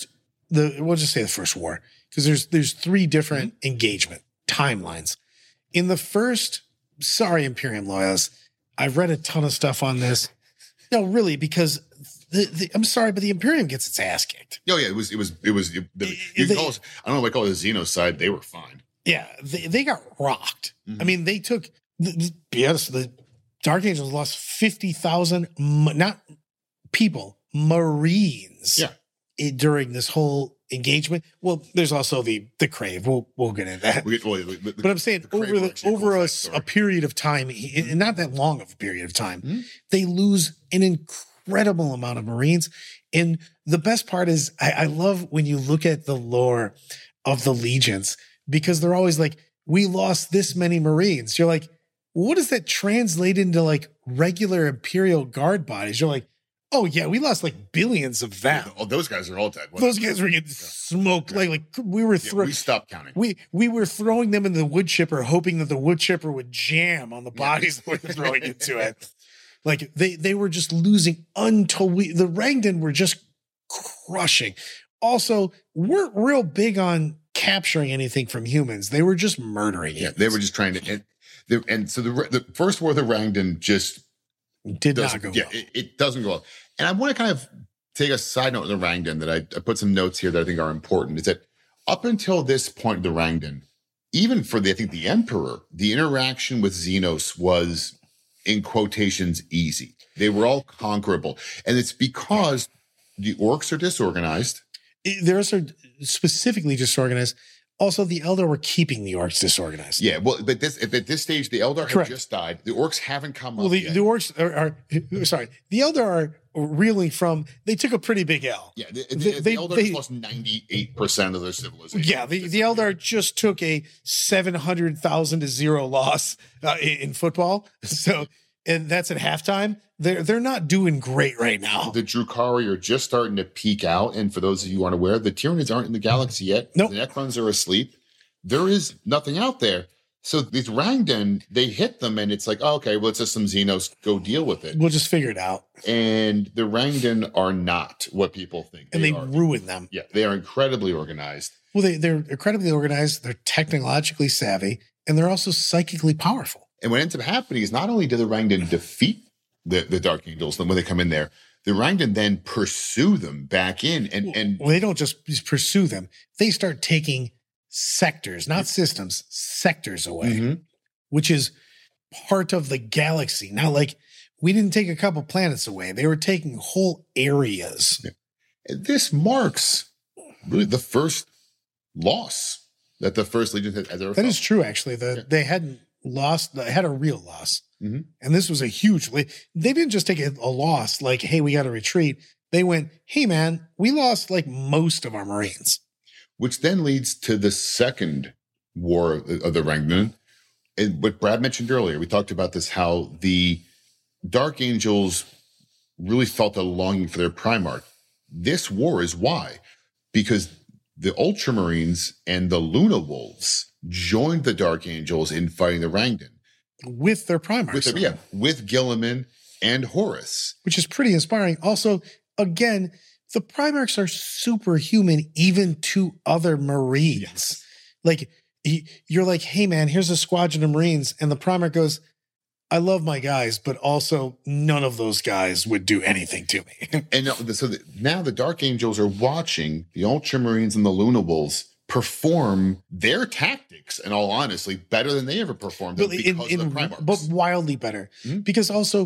Speaker 3: just say the first war, because there's 3 different engagement timelines. In the first, sorry, Imperium loyalists, I've read a ton of stuff on this. No, really, because I'm sorry, but the Imperium gets its ass kicked.
Speaker 2: Oh yeah, you can call us, I don't know if I call it the Xenocide, they were fine.
Speaker 3: Yeah, they got rocked.
Speaker 2: Mm-hmm.
Speaker 3: I mean, they took, the Dark Angels lost 50,000, not people, Marines.
Speaker 2: Yeah.
Speaker 3: During this whole engagement. Well, there's also the Crave. We'll get into that. But I'm saying over a period of time, and not that long of a period of time, they lose an incredible amount of Marines. And the best part is I love when you look at the lore of the legions, because they're always like, we lost this many Marines. You're like, what does that translate into like regular Imperial Guard bodies? You're like, oh yeah, we lost like billions of them.
Speaker 2: Oh, those guys are all dead.
Speaker 3: Those guys were getting smoked. Like we were
Speaker 2: we stopped counting.
Speaker 3: We were throwing them in the wood chipper, hoping that the wood chipper would jam on the bodies that we were throwing into it. Like they were just losing the Rangdan were just crushing. Also, weren't real big on capturing anything from humans. They were just murdering humans.
Speaker 2: They were just trying to. And so the first war of the Rangdan just
Speaker 3: did not go well.
Speaker 2: It doesn't go well. And I want to kind of take a side note of the Rangdan that I put some notes here that I think are important. Is that up until this point of the Rangdan, even for the Emperor, the interaction with Xenos was, in quotations, easy. They were all conquerable. And it's because the orcs are disorganized.
Speaker 3: They're also specifically disorganized. Also, the Eldar were keeping the orcs disorganized.
Speaker 2: Yeah, well, but at this stage, the Eldar have just died. The orcs haven't come up yet.
Speaker 3: The orcs are sorry. The Eldar are reeling from. They took a pretty big L.
Speaker 2: Yeah, the Eldar lost 98% of their civilization.
Speaker 3: Yeah, the Eldar just took a 700,000 to 0 loss in football. So, and that's at halftime. They're not doing great right now.
Speaker 2: The Drukhari are just starting to peak out. And for those of you who aren't aware, the Tyranids aren't in the galaxy yet.
Speaker 3: Nope.
Speaker 2: The Necrons are asleep. There is nothing out there. So these Rangdan, they hit them and it's like, oh, okay, well, it's just some Xenos, go deal with it.
Speaker 3: We'll just figure it out.
Speaker 2: And the Rangdan are not what people think
Speaker 3: and they ruin them.
Speaker 2: Yeah, they are incredibly organized.
Speaker 3: Well, they're incredibly organized. They're technologically savvy, and they're also psychically powerful.
Speaker 2: And what ends up happening is not only do the Rangdan defeat the Dark Angels when they come in there, the Rangdan then pursue them back in. And
Speaker 3: well, they don't just pursue them. They start taking sectors, not systems, sectors away, which is part of the galaxy. Now, like, we didn't take a couple planets away. They were taking whole areas.
Speaker 2: Yeah. This marks really the first loss that the First Legion has ever
Speaker 3: That
Speaker 2: felt.
Speaker 3: is true, actually. They hadn't lost, they had a real loss. And this was a huge, they didn't just take a loss like, hey, we got to retreat. They went, hey, man, we lost like most of our Marines.
Speaker 2: Which then leads to the second war of the Rangdan. And what Brad mentioned earlier, we talked about this, how the Dark Angels really felt a longing for their Primarch. This war is why. Because the Ultramarines and the Luna Wolves joined the Dark Angels in fighting the Rangdan.
Speaker 3: With their Primarchs.
Speaker 2: With Guilliman and Horus.
Speaker 3: Which is pretty inspiring. Also, again, the Primarchs are superhuman even to other Marines.
Speaker 2: Yes.
Speaker 3: Like, you're like, hey, man, here's a squadron of Marines. And the Primarch goes, I love my guys, but also none of those guys would do anything to me.
Speaker 2: And so now the Dark Angels are watching the Ultramarines and the Luna Wolves perform their tactics, in all honesty, better than they ever performed them because of the Primarchs.
Speaker 3: But wildly better. Because also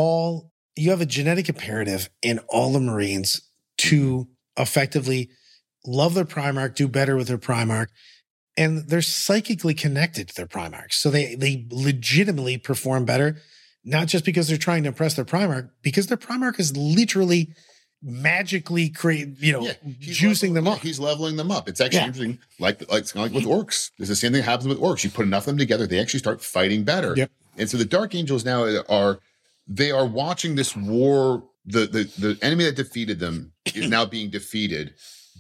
Speaker 3: you have a genetic imperative in all the Marines to effectively love their Primarch, do better with their Primarch, and they're psychically connected to their Primarchs. So they legitimately perform better, not just because they're trying to impress their Primarch, because their Primarch is literally magically juicing them up.
Speaker 2: He's leveling them up. It's actually interesting, it's kind of like with orcs. There's the same thing that happens with orcs. You put enough of them together, they actually start fighting better.
Speaker 3: Yep.
Speaker 2: And so the Dark Angels now are watching this war. The enemy that defeated them is now being defeated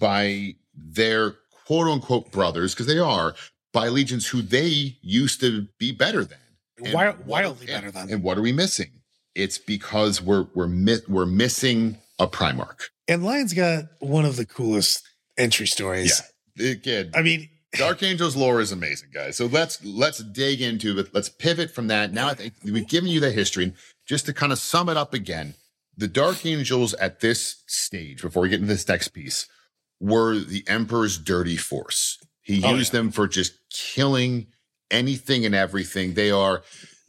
Speaker 2: by their quote unquote brothers, because they are, by legions who they used to be better than.
Speaker 3: Wildly better than.
Speaker 2: And what are we missing? It's because we're missing a Primarch.
Speaker 3: And Lion's got one of the coolest entry stories.
Speaker 2: Yeah. Again,
Speaker 3: I mean,
Speaker 2: Dark Angels lore is amazing, guys. So let's dig into it. Let's pivot from that. Now we've given you the history. And just to kind of sum it up again, the Dark Angels at this stage, before we get into this next piece, were the Emperor's dirty force. He used them for just killing anything and everything. They are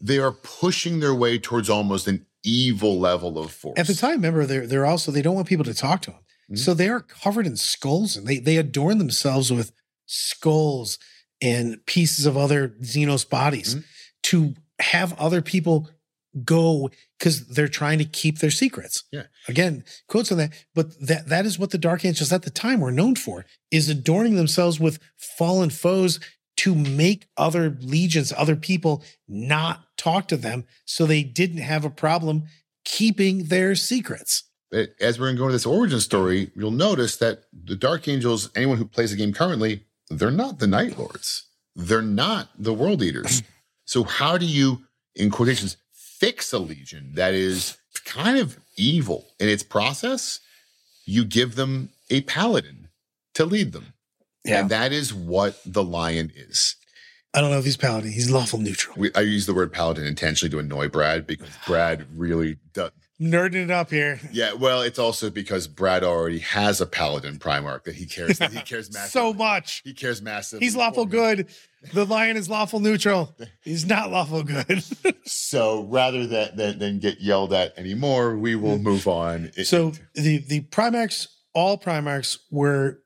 Speaker 2: pushing their way towards almost an evil level of force.
Speaker 3: At the time, remember, they're also, they don't want people to talk to them. So they are covered in skulls, and they adorn themselves with skulls and pieces of other Xenos bodies to have other people go, because they're trying to keep their secrets.
Speaker 2: Yeah.
Speaker 3: Again, quotes on that. But that is what the Dark Angels at the time were known for, is adorning themselves with fallen foes to make other legions, other people not talk to them, so they didn't have a problem keeping their secrets.
Speaker 2: As we're going to go into this origin story, you'll notice that the Dark Angels, anyone who plays the game currently, they're not the Night Lords. They're not the World Eaters. So how do you, in quotations, fix a legion that is kind of evil in its process? You give them a paladin to lead them. Yeah. And that is what the Lion is.
Speaker 3: I don't know if he's paladin. He's lawful neutral.
Speaker 2: I use the word paladin intentionally to annoy Brad, because Brad really does.
Speaker 3: Nerding it up here.
Speaker 2: Yeah, well, it's also because Brad already has a paladin Primarch that he cares massively.
Speaker 3: So much.
Speaker 2: He cares massively.
Speaker 3: He's lawful good. The Lion is lawful neutral. He's not lawful good.
Speaker 2: So rather than get yelled at anymore, we will move on.
Speaker 3: So the Primarchs, all Primarchs were,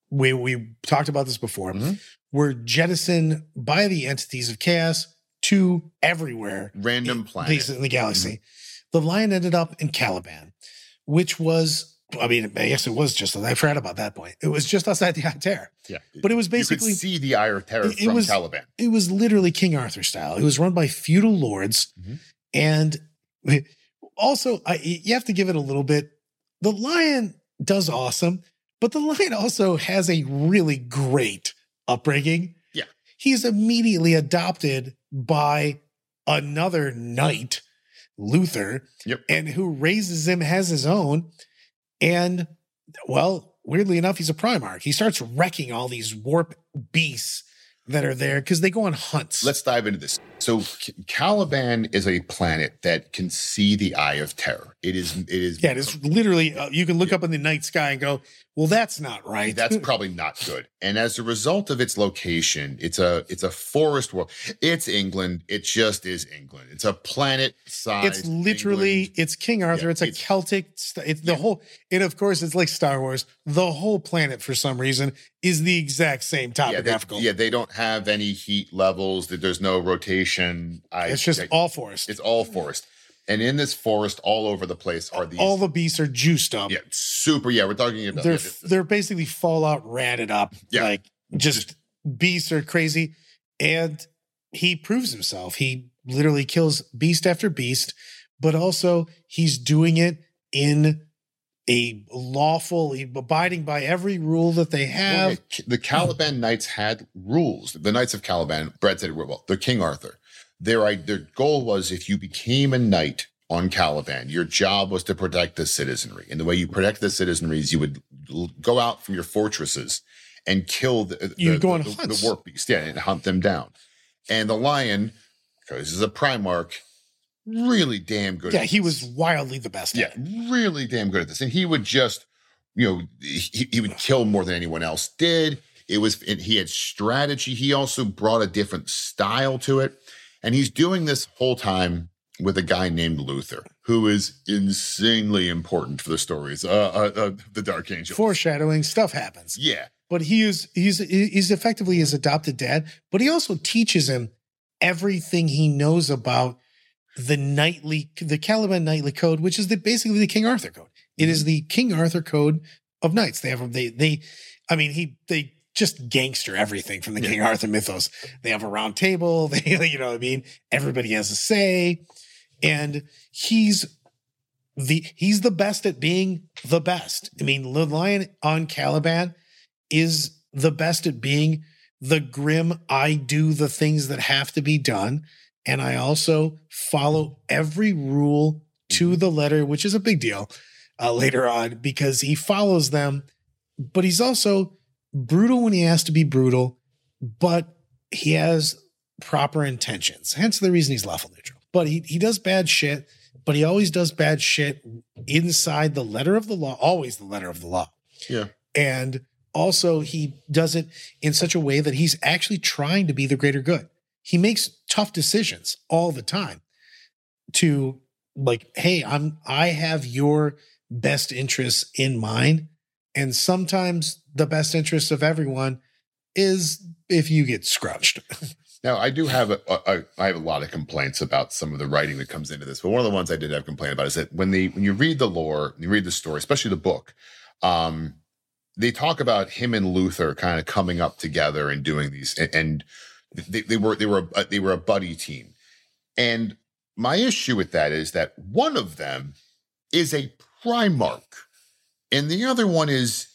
Speaker 3: we talked about this before, were jettisoned by the entities of chaos to everywhere.
Speaker 2: Random planets
Speaker 3: in the galaxy. The Lion ended up in Caliban, which was, I mean, I guess it was just, I forgot about that point. It was just outside the Eye of Terror.
Speaker 2: Yeah.
Speaker 3: But it was basically,
Speaker 2: you could see the Eye of Terror from Caliban.
Speaker 3: It was literally King Arthur style. It was run by feudal lords. And also, you have to give it a little bit. The Lion does awesome, but the Lion also has a really great upbringing.
Speaker 2: Yeah.
Speaker 3: He's immediately adopted by another knight, Luther, and who raises him as his own. And, well, weirdly enough, he's a Primarch. He starts wrecking all these warp beasts that are there because they go on hunts.
Speaker 2: Let's dive into this. So Caliban is a planet that can see the Eye of Terror. It is.
Speaker 3: Yeah, it's literally, you can look up in the night sky and go, well, that's not right.
Speaker 2: That's probably not good. And as a result of its location, it's a forest world. It's England. It just is England. It's a planet size.
Speaker 3: It's literally,
Speaker 2: England.
Speaker 3: it's King Arthur.
Speaker 2: Yeah,
Speaker 3: it's a Celtic, it's the whole, and of course it's like Star Wars. The whole planet for some reason is the exact same topographical.
Speaker 2: They don't have any heat levels. There's no rotation.
Speaker 3: It's just all forest.
Speaker 2: It's all forest. And in this forest, all over the place are these.
Speaker 3: All the beasts are juiced up.
Speaker 2: Yeah, super. Yeah, we're talking about.
Speaker 3: They're basically Fallout ratted up.
Speaker 2: Yeah.
Speaker 3: Like just beasts are crazy. And he proves himself. He literally kills beast after beast, but also he's doing it in a lawful, abiding by every rule that they have.
Speaker 2: Well, the Caliban Knights had rules. The Knights of Caliban, Brad said it well, they're King Arthur. Their goal was if you became a knight on Caliban, your job was to protect the citizenry. And the way you protect the citizenry is you would go out from your fortresses and kill the warp beast, and hunt them down. And the lion, because he's a Primarch, really damn good.
Speaker 3: Yeah, he was wildly the best.
Speaker 2: Yeah, really damn good at this. And he would just, he would kill more than anyone else did. He had strategy. He also brought a different style to it. And he's doing this whole time with a guy named Luther, who is insanely important for the stories of the Dark Angel.
Speaker 3: Foreshadowing, stuff happens.
Speaker 2: Yeah.
Speaker 3: But he's effectively his adopted dad, but he also teaches him everything he knows about the Caliban Knightly Code, which is basically the King Arthur Code. It is the King Arthur Code of knights. They just gangster everything from the King Arthur mythos. They have a round table. Everybody has a say, and he's the best at being the best. I mean, the lion on Caliban is the best at being the grim. I do the things that have to be done, and I also follow every rule to the letter, which is a big deal later on because he follows them, but he's also brutal when he has to be brutal, but he has proper intentions. Hence the reason he's lawful neutral. But he does bad shit, but he always does bad shit inside the letter of the law, always the letter of the law.
Speaker 2: Yeah.
Speaker 3: And also he does it in such a way that he's actually trying to be the greater good. He makes tough decisions all the time to hey, I have your best interests in mind. And sometimes the best interest of everyone is if you get scrunched.
Speaker 2: Now, I do have I have a lot of complaints about some of the writing that comes into this, but one of the ones I did have complaint about is that when you read the lore, you read the story, especially the book, they talk about him and Luther kind of coming up together and doing these, and they were a buddy team. And my issue with that is that one of them is a Primarch. And the other one is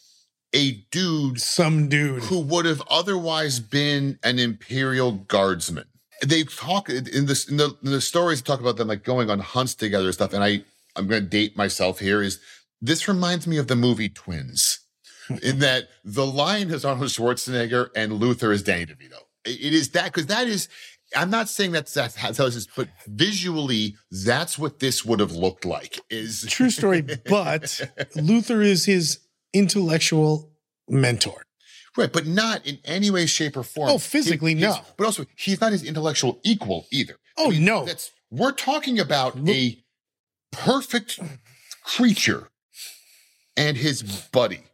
Speaker 2: some dude who would have otherwise been an Imperial guardsman. They talk in the stories, talk about them going on hunts together and stuff. And I'm going to date myself here. This reminds me of the movie Twins, in that the lion is Arnold Schwarzenegger and Luther is Danny DeVito. It is that, because that is. I'm not saying that's how it is, but visually, that's what this would have looked like. Is
Speaker 3: true story, but Luther is his intellectual mentor.
Speaker 2: Right, but not in any way, shape, or form.
Speaker 3: Oh, physically, no.
Speaker 2: But also, he's not his intellectual equal either.
Speaker 3: Oh, no.
Speaker 2: We're talking about a perfect creature and his buddy.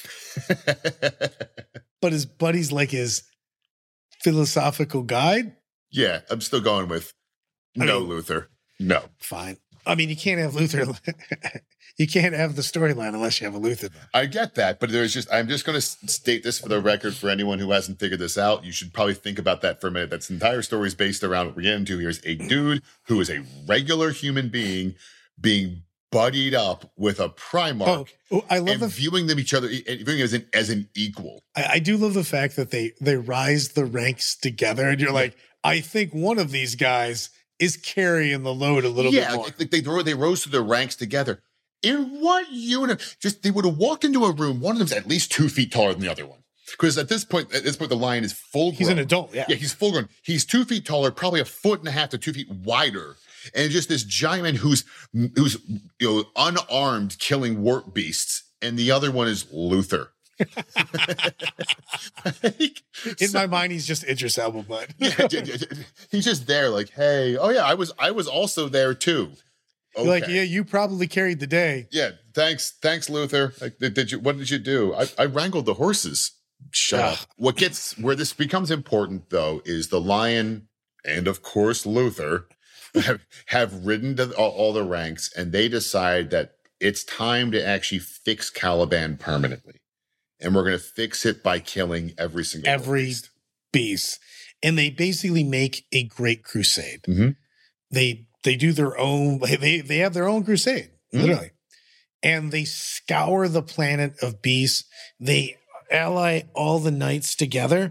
Speaker 3: But his buddy's like his philosophical guide?
Speaker 2: Yeah, I'm still going with Luther. No.
Speaker 3: Fine. I mean, you can't have Luther. You can't have the storyline unless you have a Luther.
Speaker 2: I get that, but I'm just going to state this for the record for anyone who hasn't figured this out. You should probably think about that for a minute. That entire story is based around what we're getting to here is a dude who is a regular human being being buddied up with a Primarch.
Speaker 3: Oh, I love
Speaker 2: viewing them each other, viewing as an equal.
Speaker 3: I do love the fact that they rise the ranks together, and you're like, I think one of these guys is carrying the load a little bit more.
Speaker 2: They rose to their ranks together. In what unit? Just they would have walked into a room. One of them's at least 2 feet taller than the other one. Because at this point, the lion is full grown.
Speaker 3: He's an adult, yeah.
Speaker 2: Yeah, he's full grown. He's 2 feet taller, probably 1.5 feet to 2 feet wider. And just this giant man who's unarmed killing warp beasts. And the other one is Luther.
Speaker 3: In my mind, he's just Idris Elba, but
Speaker 2: he's just there like, hey, oh yeah, I was also there too. Okay.
Speaker 3: Like, yeah, you probably carried the day.
Speaker 2: Yeah, thanks, Luther. Like, what did you do? I wrangled the horses. Shut up. Where this becomes important though is the lion and of course Luther have ridden to all the ranks, and they decide that it's time to actually fix Caliban permanently. And we're going to fix it by killing every
Speaker 3: beast. And they basically make a great crusade.
Speaker 2: Mm-hmm.
Speaker 3: They do their own, they have their own crusade, literally. And they scour the planet of beasts. They ally all the knights together.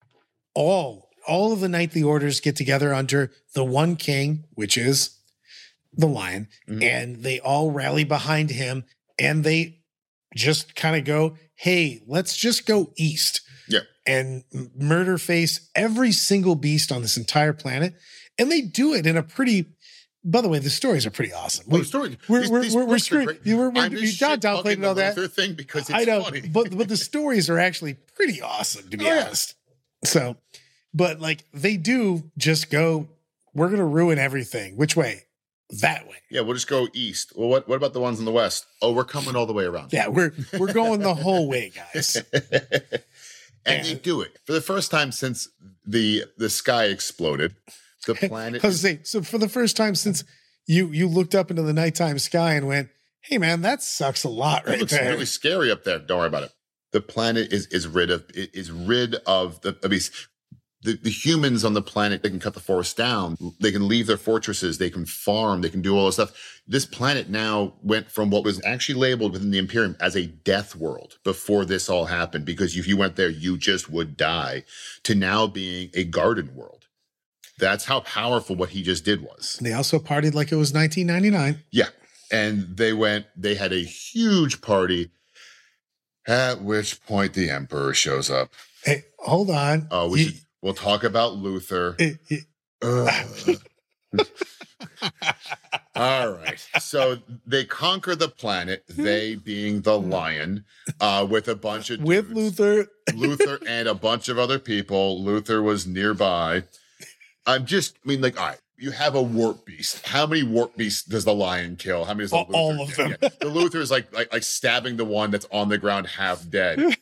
Speaker 3: All of the knightly orders get together under the one king, which is the lion. Mm-hmm. And they all rally behind him. And they just kind of go, hey, let's just go east.
Speaker 2: Yeah.
Speaker 3: And murder face every single beast on this entire planet. And they do it in a pretty, by the way, the stories are pretty awesome.
Speaker 2: We're
Speaker 3: screwing.
Speaker 2: We're
Speaker 3: downplaying all that.
Speaker 2: Thing because it's
Speaker 3: I know,
Speaker 2: funny.
Speaker 3: but the stories are actually pretty awesome, to be honest. Yeah. So, but like they do just go, we're going to ruin everything. Which way? That way.
Speaker 2: Yeah, we'll just go east. Well, what about the ones in the west? Oh, we're coming all the way around.
Speaker 3: Yeah, we're going the whole way, guys.
Speaker 2: And they do it for the first time since the sky exploded. The planet.
Speaker 3: So for the first time since you looked up into the nighttime sky and went, "Hey, man, that sucks a lot right
Speaker 2: looks
Speaker 3: there."
Speaker 2: Really scary up there. Don't worry about it. The planet is rid of the beasts. The humans on the planet, they can cut the forest down. They can leave their fortresses. They can farm. They can do all this stuff. This planet now went from what was actually labeled within the Imperium as a death world before this all happened, because if you went there, you just would die, to now being a garden world. That's how powerful what he just did was.
Speaker 3: They also partied like it was 1999.
Speaker 2: Yeah. And they had a huge party, at which point the Emperor shows up.
Speaker 3: Hey, hold on.
Speaker 2: Oh, we'll talk about Luther. All right. So they conquer the planet, they being the lion, with a bunch of dudes.
Speaker 3: With Luther.
Speaker 2: Luther and a bunch of other people. Luther was nearby. All right, you have a warp beast. How many warp beasts does the lion kill? How many does the Luther
Speaker 3: all of them.
Speaker 2: Yeah. The Luther is like stabbing the one that's on the ground half dead.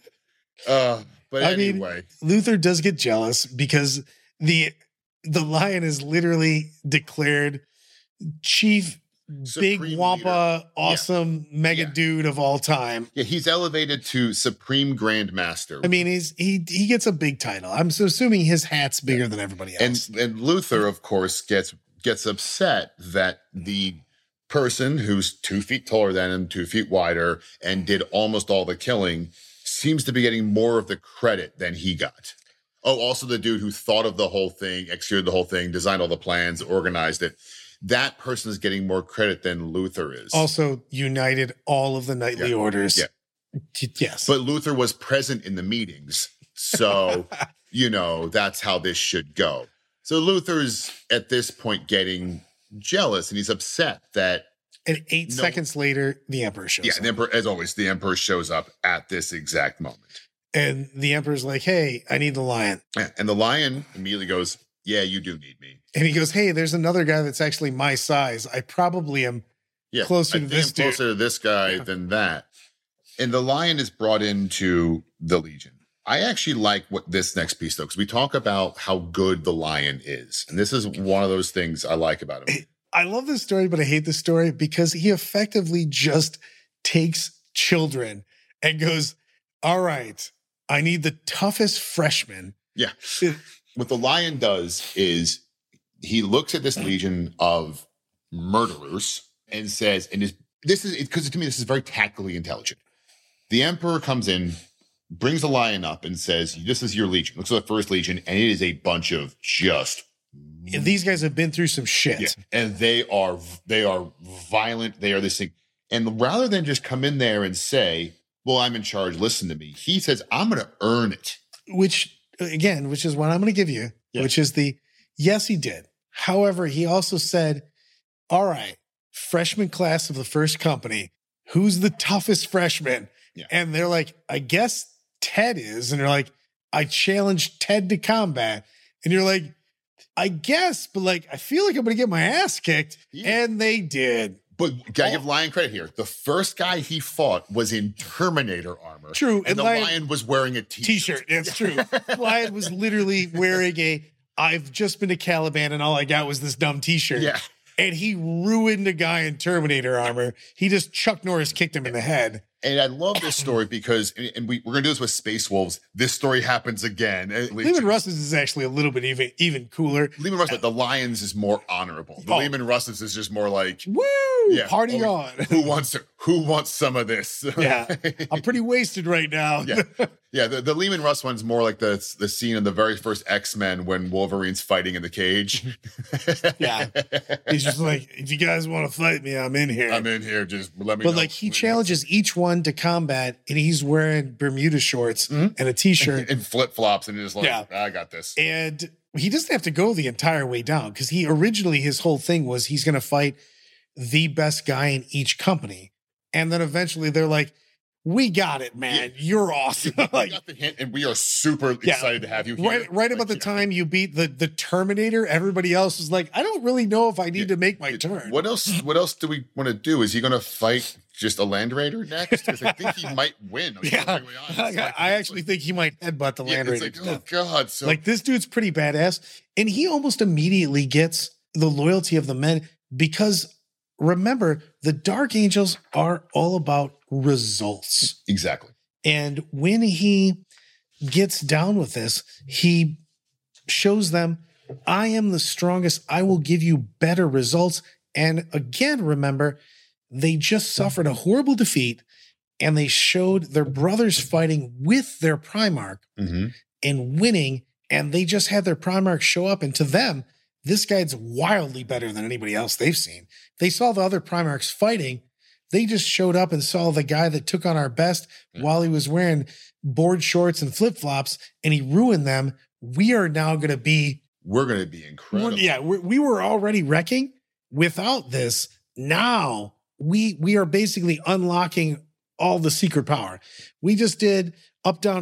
Speaker 2: But anyway,
Speaker 3: Luther does get jealous because the lion is literally declared chief
Speaker 2: Supreme
Speaker 3: big wampa
Speaker 2: leader.
Speaker 3: Awesome mega dude of all time.
Speaker 2: Yeah, he's elevated to Supreme Grand Master.
Speaker 3: I mean, he gets a big title. I'm so assuming his hat's bigger than everybody else.
Speaker 2: And Luther, of course, gets upset that the person who's 2 feet taller than him, 2 feet wider, and did almost all the killing seems to be getting more of the credit than he got. Oh, also the dude who thought of the whole thing, executed the whole thing, designed all the plans, organized it. That person is getting more credit than Luther is.
Speaker 3: Also united all of the knightly orders.
Speaker 2: Yeah.
Speaker 3: Yes.
Speaker 2: But Luther was present in the meetings. So, that's how this should go. So Luther's at this point getting jealous, and he's upset that.
Speaker 3: And 8 seconds later, the Emperor shows up.
Speaker 2: Yeah, the Emperor, as always, the Emperor shows up at this exact moment.
Speaker 3: And the Emperor's like, hey, I need the lion.
Speaker 2: And the lion immediately goes, yeah, you do need me.
Speaker 3: And he goes, hey, there's another guy that's actually my size. I probably am closer to this dude.
Speaker 2: Closer to this guy than that. And the lion is brought into the Legion. I actually like what this next piece, though, because we talk about how good the lion is. And this is one of those things I like about him.
Speaker 3: I love this story, but I hate this story because he effectively just takes children and goes, all right, I need the toughest freshman.
Speaker 2: Yeah. What the lion does is he looks at this legion of murderers and says, because to me, this is very tactically intelligent. The Emperor comes in, brings the lion up and says, this is your legion. Looks at the first legion, and it is a bunch of just...
Speaker 3: And these guys have been through some shit.
Speaker 2: Yeah. And they are violent. They are this thing. And rather than just come in there and say, well, I'm in charge, listen to me, he says, I'm going to earn it.
Speaker 3: Which is what I'm going to give you, which is yes, he did. However, he also said, all right, freshman class of the first company, who's the toughest freshman? Yeah. And they're like, I guess Ted is. And they're like, I challenged Ted to combat. And you're like, I guess, but like, I feel like I'm going to get my ass kicked. Yeah. And they did.
Speaker 2: But gotta give Lion credit here. The first guy he fought was in Terminator armor.
Speaker 3: True.
Speaker 2: And the Lion was wearing a t-shirt.
Speaker 3: It's true. Lion was literally wearing I've just been to Caliban and all I got was this dumb t-shirt.
Speaker 2: Yeah.
Speaker 3: And he ruined a guy in Terminator armor. He just Chuck Norris kicked him in the head.
Speaker 2: And I love this story because, and we're going to do this with Space Wolves. This story happens again.
Speaker 3: Leman Russ's is actually a little bit even cooler.
Speaker 2: Leman Russ, but the Lions is more honorable. The Leman Russ's is just more like,
Speaker 3: woo, party on.
Speaker 2: Who wants some of this?
Speaker 3: Yeah, I'm pretty wasted right now.
Speaker 2: The Leman Russ one's more like the scene in the very first X-Men when Wolverine's fighting in the cage.
Speaker 3: Yeah, he's just like, if you guys want to fight me, I'm in here.
Speaker 2: Just let me know.
Speaker 3: But like he challenges each one to combat, and he's wearing Bermuda shorts and a t-shirt
Speaker 2: and flip-flops, and just like, I got this.
Speaker 3: And he doesn't have to go the entire way down because his whole thing was he's going to fight the best guy in each company. And then eventually they're like, we got it, man. Yeah. You're awesome.
Speaker 2: We got the hint, and we are super excited to have you here.
Speaker 3: Right about the time you beat the Terminator, everybody else was like, I don't really know if I need to make my turn.
Speaker 2: What else do we want to do? Is he going to fight just a Land Raider next? Because I think he might win.
Speaker 3: I actually think he might headbutt the Land Raider.
Speaker 2: It's like, oh, God. So,
Speaker 3: like, this dude's pretty badass. And he almost immediately gets the loyalty of the men because, remember, the Dark Angels are all about results.
Speaker 2: Exactly.
Speaker 3: And when he gets down with this, he shows them, I am the strongest. I will give you better results. And again, remember, they just suffered a horrible defeat and they showed their brothers fighting with their Primarch and winning. And they just had their Primarch show up. And to them, this guy's wildly better than anybody else they've seen. They saw the other Primarchs fighting. They just showed up and saw the guy that took on our best while he was wearing board shorts and flip-flops, and he ruined them. We're going to be incredible. We were already wrecking. Without this, now we are basically unlocking all the secret power. We just did up, down,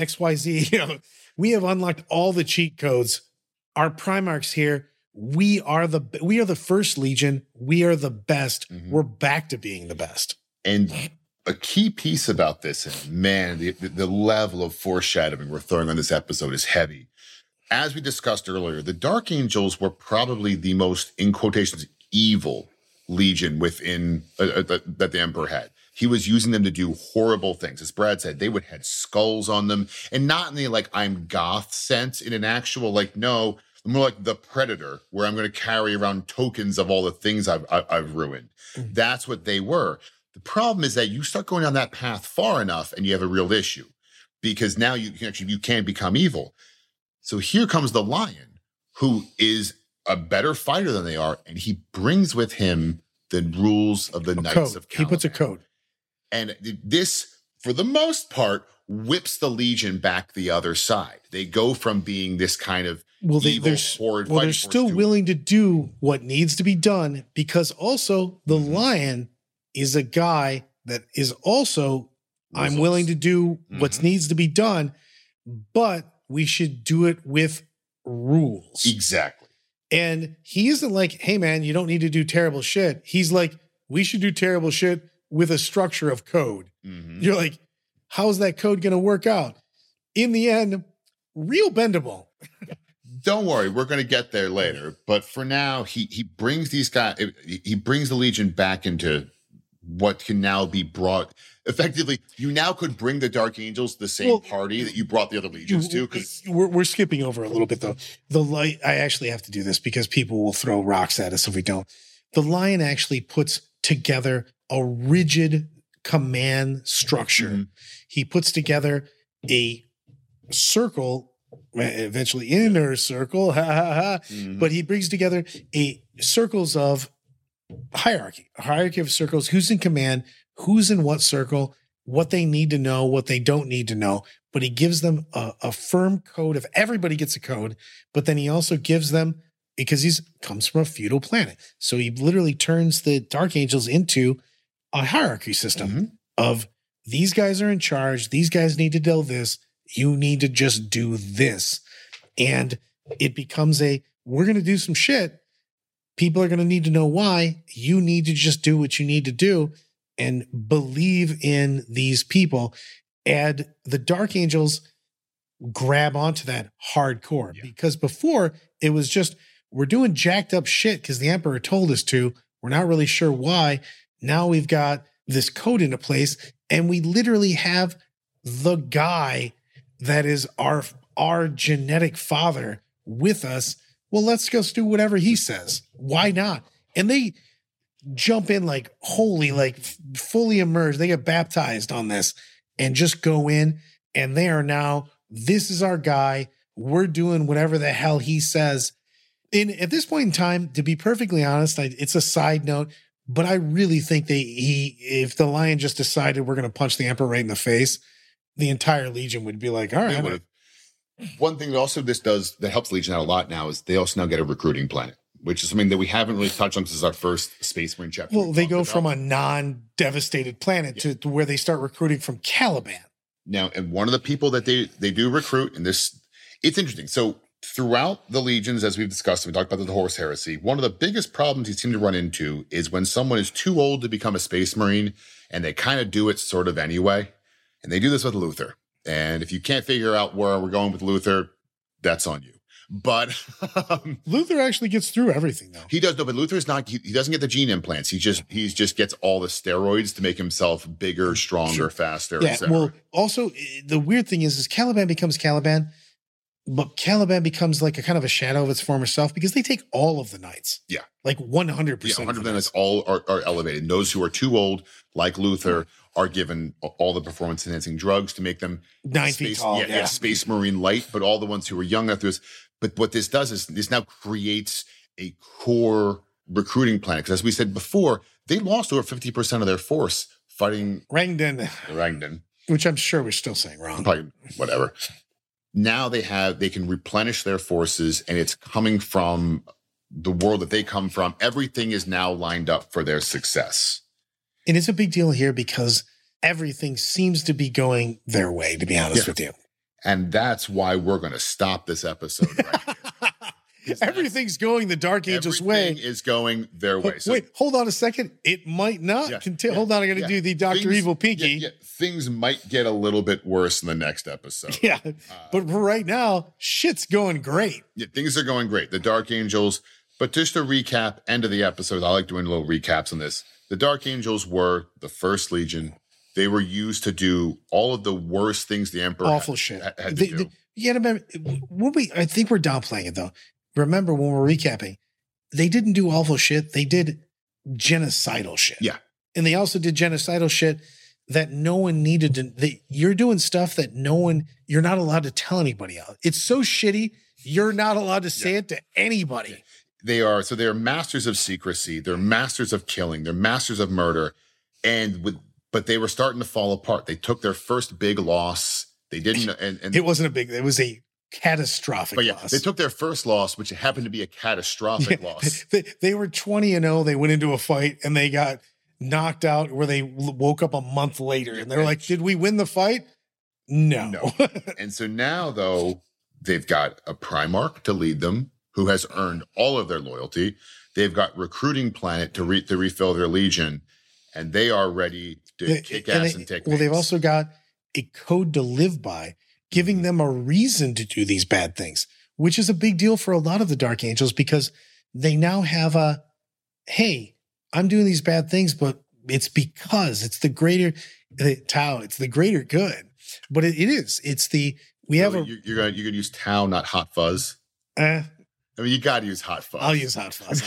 Speaker 3: XYZ. We have unlocked all the cheat codes. Our Primarchs here. We are the first Legion. We are the best. We're back to being the best.
Speaker 2: And a key piece about this, and man, the level of foreshadowing we're throwing on this episode is heavy. As we discussed earlier, the Dark Angels were probably the most, in quotations, evil Legion within that the Emperor had. He was using them to do horrible things. As Brad said, they would have skulls on them, and not in the like I'm goth sense, in an actual like no. More like the Predator, where I'm going to carry around tokens of all the things I've ruined. That's what they were. The problem is that you start going down that path far enough and you have a real issue because now you can become evil. So here comes the Lion, who is a better fighter than they are, and he brings with him the rules of the Knights of Caliban.
Speaker 3: He puts a code.
Speaker 2: And this, for the most part, whips the Legion back the other side. They go from being this kind of they're still willing
Speaker 3: to do what needs to be done because also the Lion is a guy that is also I'm willing to do what needs to be done, but we should do it with rules.
Speaker 2: Exactly.
Speaker 3: And he isn't like, hey man, you don't need to do terrible shit. He's like, we should do terrible shit with a structure of code. You're like, how's that code going to work out? In the end, real bendable.
Speaker 2: Don't worry, we're going to get there later. But for now, he brings these guys. He brings the Legion back into what can now be brought. Effectively, you now could bring the Dark Angels to the same party that you brought the other Legions to. Because
Speaker 3: we're skipping over a little bit though. I actually have to do this because people will throw rocks at us if we don't. The Lion actually puts together a rigid command structure. He puts together a circle, eventually inner circle, but he brings together circles of hierarchy, a hierarchy of circles, who's in command, who's in what circle, what they need to know, what they don't need to know. But he gives them a firm code of everybody gets a code, but then he also gives them, because he's comes from a feudal planet. So he literally turns the Dark Angels into a hierarchy system of these guys are in charge. These guys need to do this. You need to just do this. And it becomes we're going to do some shit. People are going to need to know why. You need to just do what you need to do and believe in these people. And the Dark Angels grab onto that hardcore because before it was just, we're doing jacked up shit because the Emperor told us to. We're not really sure why. Now we've got this code into place and we literally have the guy that is our genetic father with us. Well, let's just do whatever he says. Why not? And they jump in like holy, like fully immersed. They get baptized on this and just go in and they are now, this is our guy. We're doing whatever the hell he says. And at this point in time, to be perfectly honest, it's a side note, but I really think if the Lion just decided we're going to punch the Emperor right in the face, the entire Legion would be like, all right.
Speaker 2: One thing that also this does that helps Legion out a lot now is they also now get a recruiting planet, which is something that we haven't really touched on. This is our first Space Marine chapter.
Speaker 3: Well, they go from a non-devastated planet to where they start recruiting from Caliban.
Speaker 2: Now, and one of the people that they do recruit, and this, it's interesting. So throughout the Legions, as we've discussed, we talked about the Horus Heresy, one of the biggest problems you seem to run into is when someone is too old to become a Space Marine and they kind of do it sort of anyway. And they do this with Luther. And if you can't figure out where we're going with Luther, that's on you. But
Speaker 3: Luther actually gets through everything, though.
Speaker 2: He does, no, but Luther's not, he doesn't get the gene implants. He just gets all the steroids to make himself bigger, stronger, faster.
Speaker 3: Yeah. Well, also, the weird thing is Caliban becomes Caliban, but Caliban becomes like a kind of a shadow of its former self because they take all of the knights.
Speaker 2: Yeah.
Speaker 3: Like 100%.
Speaker 2: Yeah, 100% all are elevated. And those who are too old, like Luther, are given all the performance enhancing drugs to make them
Speaker 3: 9 feet tall.
Speaker 2: Yeah, Space Marine light. But all the ones who are young enough to this. But what this does is this now creates a core recruiting plan. Because as we said before, they lost over 50% of their force fighting Rangdan,
Speaker 3: which I'm sure we're still saying wrong.
Speaker 2: Probably whatever. Now they can replenish their forces, and it's coming from the world that they come from. Everything is now lined up for their success.
Speaker 3: And it's a big deal here because everything seems to be going their way, to be honest with you.
Speaker 2: And that's why we're going to stop this episode right here.
Speaker 3: Everything's going the Dark Angels' way.
Speaker 2: Everything is going their way.
Speaker 3: So, wait, hold on a second. It might not continue. Hold on, I'm going to do the Dr. Evil Pinky.
Speaker 2: Things might get a little bit worse in the next episode.
Speaker 3: Yeah, but for right now, shit's going great.
Speaker 2: Yeah, things are going great. The Dark Angels, but just to recap, end of the episode, I like doing little recaps on this. The Dark Angels were the first Legion. They were used to do all of the worst things the Emperor had to do.
Speaker 3: You gotta remember, I think we're downplaying it though. Remember when we're recapping, they didn't do awful shit. They did genocidal shit.
Speaker 2: Yeah.
Speaker 3: And they also did genocidal shit that no one needed to. You're doing stuff that you're not allowed to tell anybody else. It's so shitty, you're not allowed to say it to anybody.
Speaker 2: They're masters of secrecy. They're masters of killing. They're masters of murder. But they were starting to fall apart. They took their first big loss. They didn't, and
Speaker 3: it wasn't it was a catastrophic loss.
Speaker 2: They took their first loss, which happened to be a catastrophic loss.
Speaker 3: They were 20-0. They went into a fight and they got knocked out where they woke up a month later. And they're like, did we win the fight? No.
Speaker 2: And so now, though, they've got a Primarch to lead them who has earned all of their loyalty. They've got recruiting planet to refill their Legion. And they are ready to kick ass and take names.
Speaker 3: Well, they've also got a code to live by, giving them a reason to do these bad things, which is a big deal for a lot of the Dark Angels because they now have hey, I'm doing these bad things, but it's because it's the greater Tau, it's the greater good. But it is. You're
Speaker 2: gonna use Tau, not Hot Fuzz. I mean, you got to use Hot Fuzz.
Speaker 3: I'll use Hot Fuzz.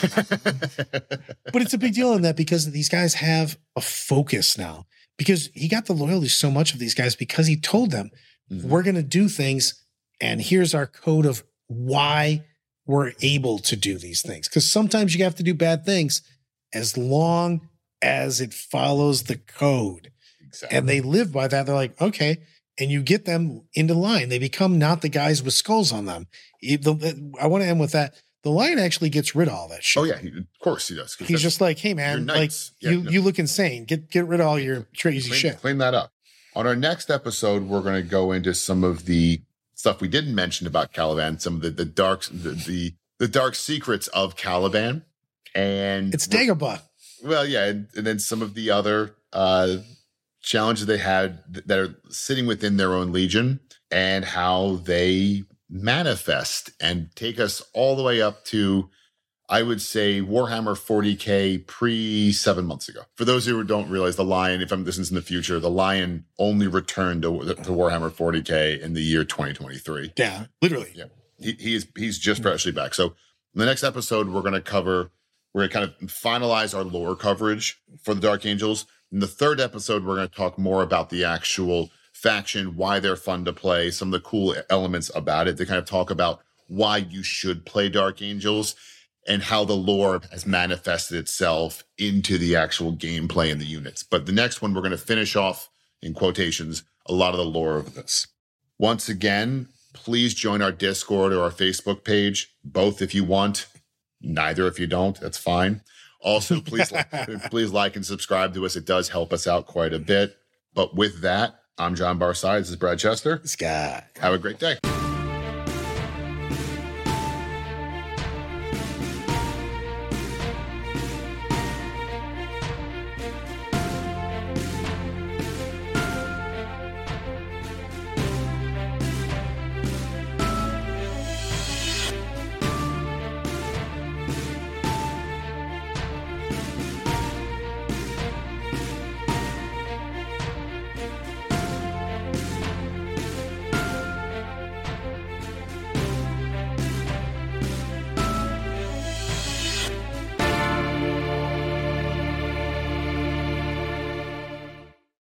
Speaker 3: But it's a big deal in that because these guys have a focus now. Because he got the loyalty so much of these guys because he told them, we're going to do things, and here's our code of why we're able to do these things. Because sometimes you have to do bad things, as long as it follows the code.
Speaker 2: Exactly.
Speaker 3: And they live by that. They're like, okay. And you get them into line. They become not the guys with skulls on them. I want to end with that. The lion actually gets rid of all that shit.
Speaker 2: Oh yeah, of course he does.
Speaker 3: He's just like, hey man, like you look insane. Get rid of all your crazy shit.
Speaker 2: Clean that up. On our next episode, we're going to go into some of the stuff we didn't mention about Caliban, some of the dark secrets of Caliban, and
Speaker 3: it's Dagobah.
Speaker 2: Well, yeah, and then some of the other challenges they had that are sitting within their own legion, and how they manifest and take us all the way up to, I would say, Warhammer 40K pre 7 months ago. For those who don't realize, the Lion, if I'm listening in the future, the Lion only returned to Warhammer 40K in the year 2023.
Speaker 3: Yeah, literally.
Speaker 2: Yeah, he's just freshly back. So in the next episode, we're going to kind of finalize our lore coverage for the Dark Angels. In the third episode, we're going to talk more about the actual faction, why they're fun to play, some of the cool elements about it. They kind of talk about why you should play Dark Angels and how the lore has manifested itself into the actual gameplay in the units. But the next one, we're going to finish off, in quotations, a lot of the lore of this. Once again, please join our Discord or our Facebook page, both if you want, neither if you don't, that's fine. Also, please like and subscribe to us. It does help us out quite a bit. But with that, I'm John Barside. This is Brad Chester.
Speaker 3: Scott.
Speaker 2: Have a great day.